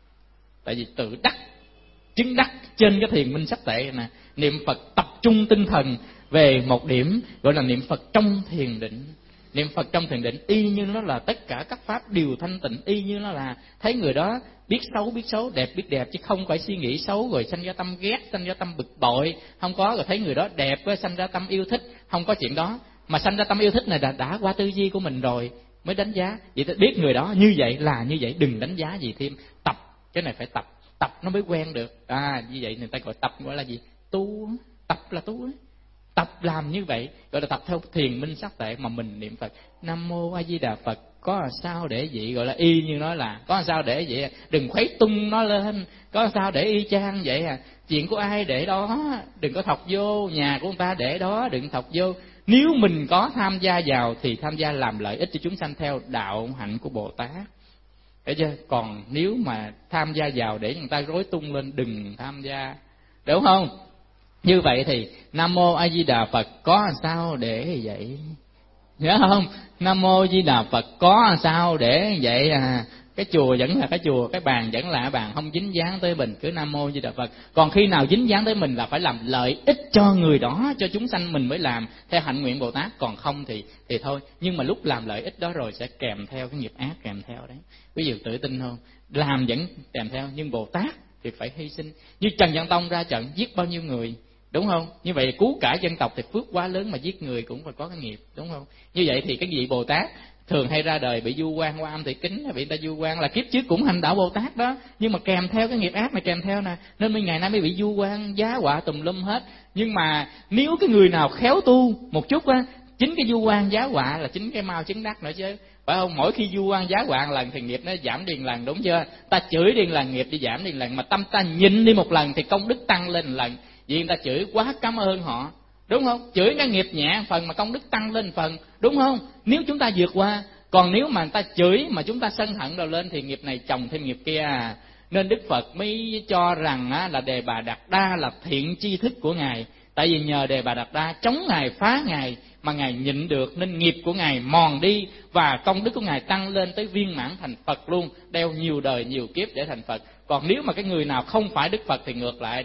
tại vì tự đắc, chứng đắc trên cái thiền minh sắc tệ nè. Niệm Phật tập trung tinh thần về một điểm gọi là niệm Phật trong thiền định. Niệm Phật trong thiền định y như nó là tất cả các pháp đều thanh tịnh, y như nó là thấy người đó biết xấu, đẹp biết đẹp, chứ không phải suy nghĩ xấu rồi sanh ra tâm ghét, sanh ra tâm bực bội, không có. Rồi thấy người đó đẹp sanh ra tâm yêu thích, không có chuyện đó. Mà sanh ra tâm yêu thích này đã qua tư duy của mình rồi mới đánh giá. Vậy thì biết người đó như vậy là như vậy, đừng đánh giá gì thêm. Tập cái này phải tập nó mới quen được. Như vậy người ta gọi tập gọi là gì? Tu. Tập là tu đấy. Tập làm như vậy gọi là tập theo thiền minh sắc tệ mà mình niệm Phật. Nam Mô A Di Đà Phật, có sao để vậy, gọi là y như nói là có sao để vậy, đừng khuấy tung nó lên, có sao để y chang vậy chuyện của ai để đó, đừng có thọc vô, nhà của người ta để đó đừng thọc vô. Nếu mình có tham gia vào thì tham gia làm lợi ích cho chúng sanh theo đạo hạnh của Bồ Tát, hiểu chưa? Còn nếu mà tham gia vào để người ta rối tung lên đừng tham gia, đúng không? Như vậy thì Nam Mô A Di Đà Phật có sao để vậy, nhớ không? Nam Mô A Di Đà Phật có sao để vậy cái chùa vẫn là cái chùa, cái bàn vẫn là cái bàn, không dính dáng tới mình, cứ Nam Mô A Di Đà Phật. Còn khi nào dính dáng tới mình là phải làm lợi ích cho người đó, cho chúng sanh mình mới làm theo hạnh nguyện Bồ Tát, còn không thì thôi. Nhưng mà lúc làm lợi ích đó rồi sẽ kèm theo cái nghiệp ác kèm theo đấy. Ví dụ tự tin không? Làm vẫn kèm theo, nhưng Bồ Tát thì phải hy sinh. Như Trần Văn Tông ra trận giết bao nhiêu người, đúng không? Như vậy cứu cả dân tộc thì phước quá lớn, mà giết người cũng phải có cái nghiệp, đúng không? Như vậy thì cái vị Bồ Tát thường hay ra đời bị du quan qua âm thị kính, bị người ta du quan là kiếp trước cũng hành đạo Bồ Tát đó, nhưng mà kèm theo cái nghiệp ác này kèm theo nè, nên ngày nay mới bị du quan giá họa tùm lum hết. Nhưng mà nếu cái người nào khéo tu một chút chính cái du quan giá họa là chính cái mau chứng đắc nữa chứ, phải không? Mỗi khi du quan giá họa lần thì nghiệp nó giảm đi lần, đúng chưa? Ta chửi đi lần nghiệp đi giảm đi lần, mà tâm ta nhịn đi một lần thì công đức tăng lên lần. Vì người ta chửi quá cảm ơn họ, đúng không? Chửi cái nghiệp nhẹ phần mà công đức tăng lên phần, đúng không? Nếu chúng ta vượt qua. Còn nếu mà người ta chửi mà chúng ta sân hận đầu lên thì nghiệp này chồng thêm nghiệp kia Nên Đức Phật mới cho rằng là Đề Bà Đạt Đa là thiện tri thức của Ngài. Tại vì nhờ Đề Bà Đạt Đa chống Ngài, phá Ngài mà Ngài nhịn được, nên nghiệp của Ngài mòn đi và công đức của Ngài tăng lên tới viên mãn thành Phật luôn, đeo nhiều đời nhiều kiếp để thành Phật. Còn nếu mà cái người nào không phải Đức Phật thì ngược lại đó,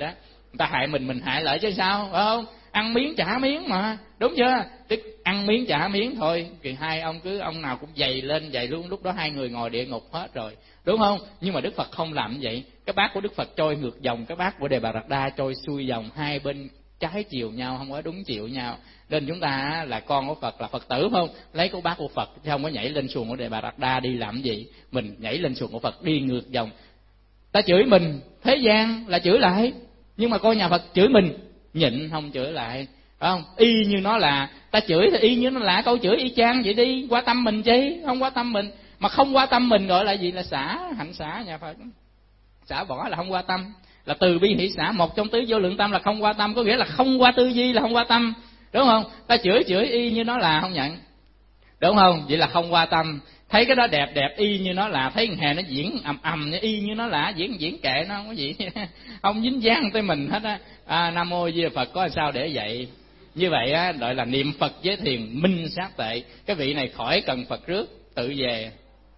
người ta hại mình hại lại chứ sao, phải không? Ăn miếng trả miếng mà, đúng chưa? Tức ăn miếng trả miếng thôi, thì hai ông cứ ông nào cũng dày lên dày luôn, lúc đó hai người ngồi địa ngục hết rồi, đúng không? Nhưng mà Đức Phật không làm như vậy. Cái bát của Đức Phật trôi ngược dòng, cái bát của Đề Bà Đạt Đa trôi xuôi dòng, hai bên trái chiều nhau, không có đúng chiều nhau. Nên chúng ta là con của Phật, là Phật tử, phải không? Lấy cái bát của Phật chứ không có nhảy lên xuồng của Đề Bà Đạt Đa đi làm gì. Mình nhảy lên xuồng của Phật đi ngược dòng. Ta chửi mình, thế gian là chửi lại, nhưng mà coi nhà Phật chửi mình nhịn không chửi lại, phải không? Y như nó là ta chửi thì y như nó là câu chửi y chang vậy đi, qua tâm mình chứ không qua tâm mình. Mà không qua tâm mình gọi là gì? Là xả, hạnh xả nhà Phật. Xả bỏ là không qua tâm, là từ bi hỷ xả, một trong tứ vô lượng tâm là không qua tâm, có nghĩa là không qua tư duy là không qua tâm, đúng không? Ta chửi y như nó là không nhận, đúng không? Vậy là không qua tâm. Thấy cái đó đẹp đẹp y như nó là, thấy thằng Hè nó diễn ầm y như nó là, diễn kệ nó, không có gì không dính dáng tới mình hết á. Nam mô Di Đà Phật có sao để vậy. Như vậy á gọi là niệm Phật với thiền minh sát tệ. Cái vị này khỏi cần Phật rước, tự về.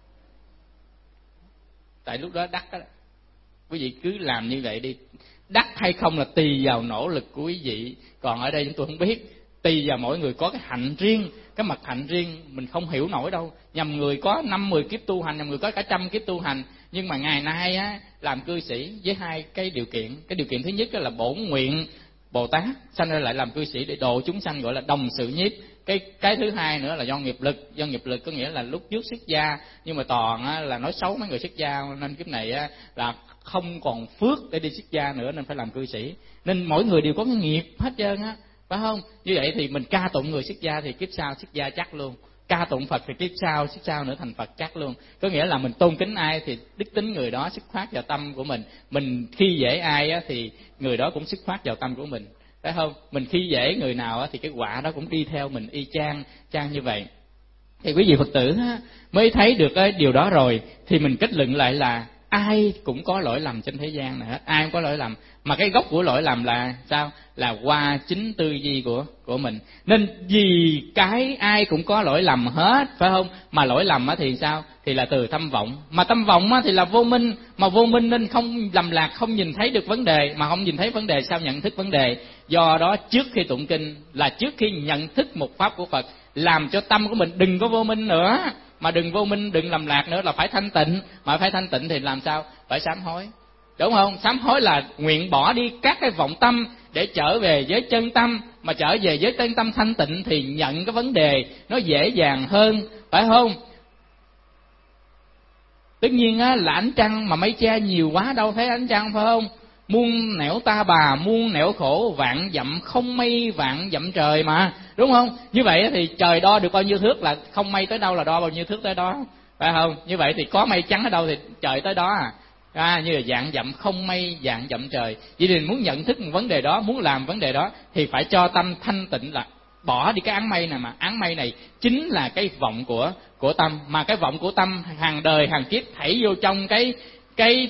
Tại lúc đó đắc đó, quý vị cứ làm như vậy đi. Đắc hay không là tùy vào nỗ lực của quý vị, còn ở đây chúng tôi không biết. Tùy vào mỗi người có cái hạnh riêng, cái mặt hạnh riêng mình không hiểu nổi đâu. Nhầm người có 50 kiếp tu hành, nhầm người có cả 100 kiếp tu hành. Nhưng mà ngày nay á, làm cư sĩ với hai cái điều kiện. Cái điều kiện thứ nhất là bổn nguyện Bồ Tát sanh ra lại làm cư sĩ để độ chúng sanh, gọi là đồng sự nhiếp. Cái thứ hai nữa là do nghiệp lực. Do nghiệp lực có nghĩa là lúc trước xuất gia, nhưng mà toàn á, là nói xấu mấy người xuất gia, nên kiếp này á, là không còn phước để đi xuất gia nữa, nên phải làm cư sĩ. Nên mỗi người đều có cái nghiệp hết trơn á, phải không? Như vậy thì mình ca tụng người xuất gia thì kiếp sau xuất gia chắc luôn, ca tụng Phật thì kiếp sau nữa thành Phật chắc luôn. Có nghĩa là mình tôn kính ai thì đức tính người đó xuất phát vào tâm của mình khi dễ ai á, thì người đó cũng xuất phát vào tâm của mình, phải không? Mình khi dễ người nào á, thì cái quả đó cũng đi theo mình y chang như vậy. Thì quý vị Phật tử á, mới thấy được cái điều đó rồi thì mình kết luận lại là ai cũng có lỗi lầm trên thế gian này hết, ai cũng có lỗi lầm. Mà cái gốc của lỗi lầm là sao? Là qua chính tư duy của mình. Nên vì cái ai cũng có lỗi lầm hết, phải không? Mà lỗi lầm á thì sao? Thì là từ tâm vọng. Mà tâm vọng á thì là vô minh, mà vô minh nên không lầm lạc, không nhìn thấy được vấn đề. Mà không nhìn thấy vấn đề sao nhận thức vấn đề? Do đó trước khi tụng kinh là trước khi nhận thức một pháp của Phật, làm cho tâm của mình đừng có vô minh nữa. Mà đừng vô minh, đừng lầm lạc nữa là phải thanh tịnh. Mà phải thanh tịnh thì làm sao? Phải sám hối, đúng không? Sám hối là nguyện bỏ đi các cái vọng tâm để trở về với chân tâm. Mà trở về với chân tâm thanh tịnh thì nhận cái vấn đề nó dễ dàng hơn, phải không? Tất nhiên á, là ánh trăng mà mây che nhiều quá đâu thấy ánh trăng, phải không? Muôn nẻo ta bà, muôn nẻo khổ, vạn dặm không mây vạn dặm trời mà, đúng không? Như vậy thì trời đo được bao nhiêu thước là không mây tới đâu là đo bao nhiêu thước tới đó, phải không? Như vậy thì có mây trắng ở đâu thì trời tới đó như là vạn dặm không mây vạn dặm trời. Vậy thì muốn nhận thức một vấn đề đó, muốn làm vấn đề đó thì phải cho tâm thanh tịnh, là bỏ đi cái áng mây này. Mà áng mây này chính là cái vọng của tâm, mà cái vọng của tâm hàng đời hàng kiếp thảy vô trong cái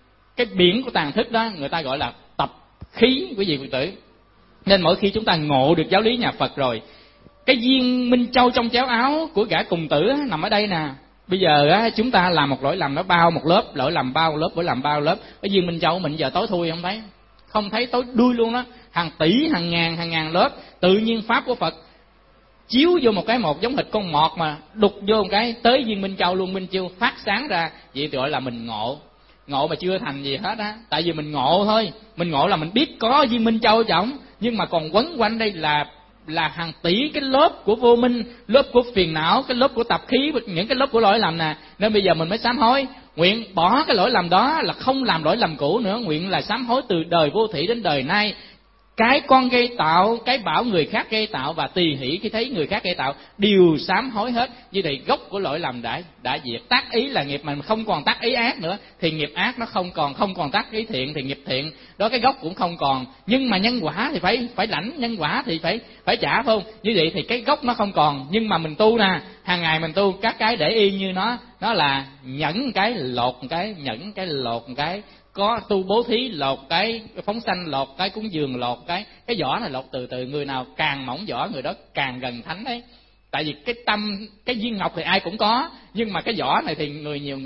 biển của tàn thức đó, người ta gọi là tập khí, quý vị Phật tử. Nên mỗi khi chúng ta ngộ được giáo lý nhà Phật rồi, cái viên minh châu trong cháo áo của gã cùng tử nằm ở đây nè. Bây giờ á, chúng ta làm một lỗi lầm nó bao một lớp, lỗi lầm bao một lớp, lỗi lầm bao một lớp. Cái viên minh châu của mình giờ tối thui không thấy tối đuôi luôn đó, hàng tỷ hàng ngàn lớp. Tự nhiên pháp của Phật chiếu vô một cái một giống hệt con mọt mà đục vô một cái tới viên minh châu luôn, minh châu phát sáng ra. Vậy thì gọi là mình ngộ mà chưa thành gì hết á. Tại vì mình ngộ thôi, mình ngộ là mình biết có viên minh châu trọng, nhưng mà còn quấn quanh đây là hàng tỷ cái lớp của vô minh, lớp của phiền não, cái lớp của tập khí, những cái lớp của lỗi lầm nè. Nên bây giờ mình mới sám hối, nguyện bỏ cái lỗi lầm đó, là không làm lỗi lầm cũ nữa. Nguyện là sám hối từ đời vô thủy đến đời nay. Cái con gây tạo, cái bảo người khác gây tạo, và tùy hỷ khi thấy người khác gây tạo, đều sám hối hết. Như vậy gốc của lỗi lầm đã diệt. Tác ý là nghiệp, mà không còn tác ý ác nữa thì nghiệp ác nó không còn tác ý thiện thì nghiệp thiện đó, cái gốc cũng không còn. Nhưng mà nhân quả thì phải lãnh, nhân quả thì phải trả, phải không? Như vậy thì cái gốc nó không còn. Nhưng mà mình tu nè, hàng ngày mình tu các cái để y như nó là nhẫn cái lột một cái, nhẫn cái lột một cái, có tu bố thí lột cái, phóng sanh lột cái, cúng dường lột cái vỏ này lột từ từ. Người nào càng mỏng vỏ người đó càng gần thánh đấy. Tại vì cái tâm, cái viên ngọc thì ai cũng có, nhưng mà cái vỏ này thì người nhiều người ít.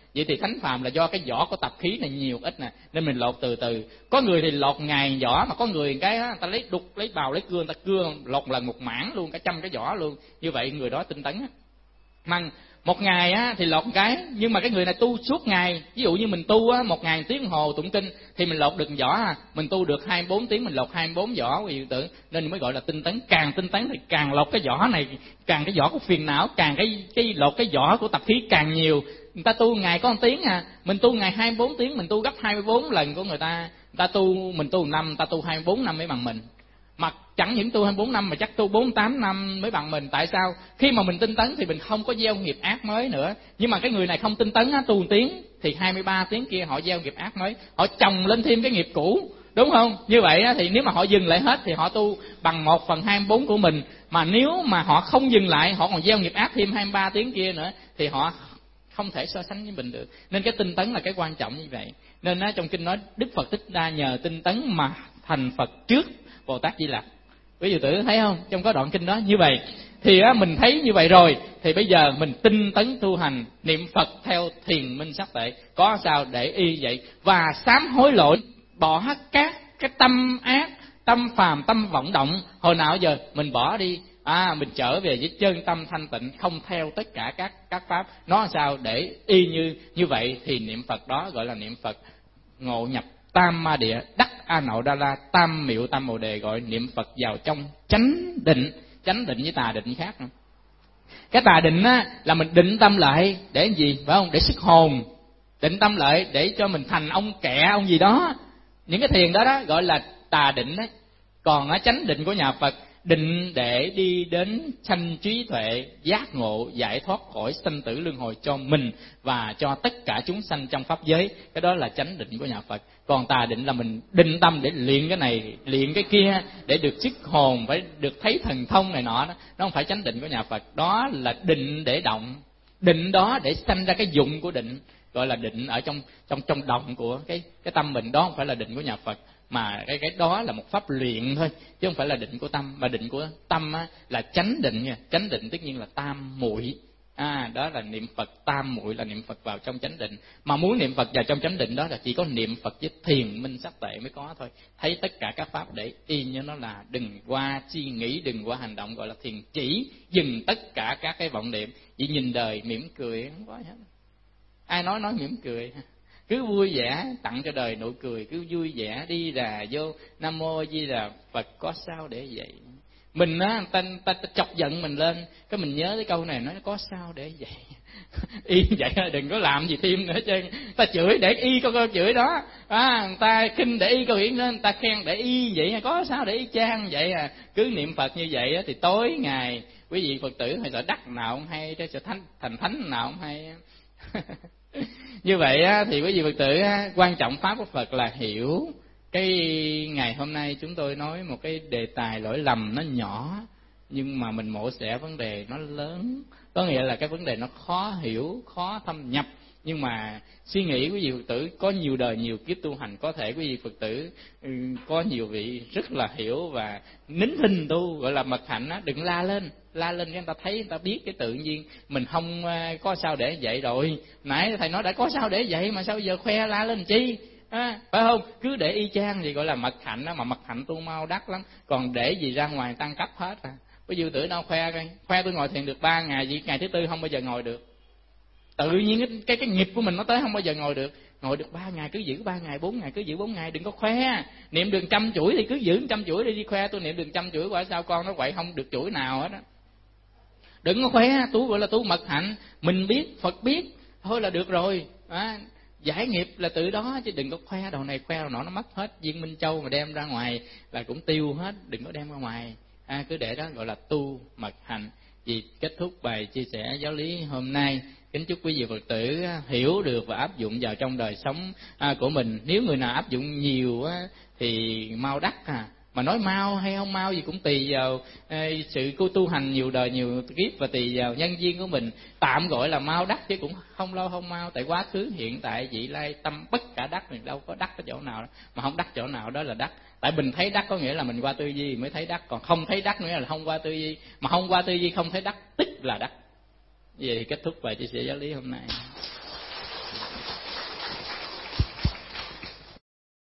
Vậy thì thánh phàm là do cái vỏ của tập khí này nhiều ít nè, nên mình lột từ từ. Có người thì lột ngàn vỏ, mà có người cái á, ta lấy đục, lấy bào, lấy cưa, ta cưa lột lần một mảng luôn, cả trăm cái vỏ luôn. Như vậy người đó tinh tấn á. Mà một ngày á thì lột một cái, nhưng mà cái người này tu suốt ngày, ví dụ như mình tu á 1 ngày tiếng đồng hồ tụng kinh thì mình lột được vỏ à, mình tu được 24 tiếng mình lột 24 vỏ, quý vị tưởng, nên mới gọi là tinh tấn. Càng tinh tấn thì càng lột cái vỏ này, càng cái vỏ của phiền não, càng cái lột cái vỏ của tập khí càng nhiều. Người ta tu ngày có 1 tiếng à, mình tu ngày 24 tiếng, mình tu gấp 24 lần của người ta. Người ta tu, mình tu 1 năm, người ta tu 24 năm mới bằng mình. Mà chẳng những tu 24 năm mà chắc tu 48 năm mới bằng mình. Tại sao? Khi mà mình tinh tấn thì mình không có gieo nghiệp ác mới nữa. Nhưng mà cái người này không tinh tấn á, tu 1 tiếng thì 23 tiếng kia họ gieo nghiệp ác mới, họ chồng lên thêm cái nghiệp cũ, đúng không? Như vậy á, thì nếu mà họ dừng lại hết thì họ tu bằng 1/24 của mình. Mà nếu mà họ không dừng lại, họ còn gieo nghiệp ác thêm 23 tiếng kia nữa thì họ không thể so sánh với mình được. Nên cái tinh tấn là cái quan trọng như vậy. Nên trong kinh nói Đức Phật Thích Ca nhờ tinh tấn mà thành Phật trước Bồ Tát Di Lặc. Quý vị tử thấy không? Trong có đoạn kinh đó như vậy. Thì mình thấy như vậy rồi, thì bây giờ mình tinh tấn tu hành niệm Phật theo thiền minh sắc tuệ. Có sao để y vậy, và sám hối lỗi, bỏ hết các cái tâm ác, tâm phàm, tâm vọng động. Hồi nào giờ mình bỏ đi, mình trở về với chân tâm thanh tịnh, không theo tất cả các pháp. Nó sao để y như vậy thì niệm Phật đó gọi là niệm Phật ngộ nhập tam ma địa, đắc A Nậu Đa La, tam miệu tam bồ đề, gọi niệm Phật vào trong chánh định. Chánh định với tà định khác. Cái tà định á là mình định tâm lại để làm gì, phải không? Để sức hồn. Định tâm lại để cho mình thành ông kẹ, ông gì đó. Những cái thiền đó gọi là tà định đấy. Còn chánh định của nhà Phật, định để đi đến sanh trí tuệ, giác ngộ, giải thoát khỏi sanh tử luân hồi cho mình và cho tất cả chúng sanh trong pháp giới. Cái đó là chánh định của nhà Phật. Còn tà định là mình định tâm để luyện cái này, luyện cái kia, để được sức hồn, phải được thấy thần thông này nọ đó. Nó không phải chánh định của nhà Phật. Đó là định để động. Định đó để sanh ra cái dụng của định, gọi là định ở trong động của cái tâm mình. Đó không phải là định của nhà Phật, mà cái đó là một pháp luyện thôi, chứ không phải là định của tâm. Mà định của tâm là chánh định nha. Chánh định tất nhiên là tam muội. Đó là niệm Phật tam muội, là niệm Phật vào trong chánh định. Mà muốn niệm Phật vào trong chánh định đó là chỉ có niệm Phật với thiền minh sắc tuệ mới có thôi. Thấy tất cả các pháp để y như nó là, đừng qua suy nghĩ, đừng qua hành động, gọi là thiền chỉ. Dừng tất cả các cái vọng niệm, chỉ nhìn đời mỉm cười, không có gì hết. Ai nói mỉm cười, cứ vui vẻ tặng cho đời nụ cười, cứ vui vẻ đi là vô Nam Mô Di Đà Phật, có sao để vậy. Mình ta chọc giận mình lên, cái mình nhớ cái câu này, nói có sao để vậy. Y vậy đừng có làm gì thêm nữa chứ. Ta chửi để y câu chửi đó, ta khinh để y câu hiển lên, ta khen để y vậy, có sao để y chang vậy à. Cứ niệm Phật như vậy thì tối ngày quý vị Phật tử hay sợ đắc nào không hay, sợ thành thánh nào không hay. Như vậy thì quý vị Phật tử, quan trọng pháp của Phật là hiểu. Cái ngày hôm nay chúng tôi nói một cái đề tài lỗi lầm nó nhỏ, nhưng mà mình mổ xẻ vấn đề nó lớn. Có nghĩa là cái vấn đề nó khó hiểu, khó thâm nhập. Nhưng mà suy nghĩ quý vị Phật tử có nhiều đời nhiều kiếp tu hành, có thể quý vị Phật tử có nhiều vị rất là hiểu và nín thinh tu, gọi là mật hạnh á. Đừng la lên cái người ta thấy, người ta biết cái tự nhiên mình không có sao để vậy rồi. Nãy thầy nói đã có sao để vậy mà sao giờ khoe la lên chi, phải không? Cứ để y chang gì gọi là mật hạnh đó, mà mật hạnh tu mau đắc lắm. Còn để gì ra ngoài tăng cấp hết à. Quý vị Phật tử đâu khoe tôi ngồi thiền được 3 ngày, vì ngày thứ 4 không bao giờ ngồi được. Tự nhiên cái nghiệp của mình nó tới không bao giờ ngồi được. Ngồi được 3 ngày cứ giữ 3 ngày, 4 ngày cứ giữ 4 ngày, đừng có khoe. Niệm đường 100 chuỗi thì cứ giữ 100 chuỗi đi khoe tôi niệm đường 100 chuỗi, quả sao con nó vậy không được chuỗi nào hết á. Đừng có khoe, tu gọi là tu mật hạnh, mình biết, Phật biết, thôi là được rồi. Giải nghiệp là tự đó, chứ đừng có khoe đầu này khoe đầu nọ, nó mất hết. Viên Minh Châu mà đem ra ngoài là cũng tiêu hết, đừng có đem ra ngoài. Cứ để đó gọi là tu mật hạnh. Vì kết thúc bài chia sẻ giáo lý hôm nay, kính chúc quý vị Phật tử hiểu được và áp dụng vào trong đời sống của mình. Nếu người nào áp dụng nhiều thì mau đắc mà nói mau hay không mau gì cũng tùy vào sự tu hành nhiều đời nhiều kiếp, và tùy vào nhân duyên của mình. Tạm gọi là mau đắc chứ cũng không lâu không mau, tại quá khứ hiện tại vị lai tâm bất cả đắc, mình đâu có đắc ở chỗ nào đó. Mà không đắc chỗ nào đó là đắc. Tại mình thấy đắc có nghĩa là mình qua tư duy mới thấy đắc, còn không thấy đắc nghĩa là không qua tư duy, mà không qua tư duy không thấy đắc tức là đắc. Vậy thì kết thúc bài chia sẻ giáo lý hôm nay.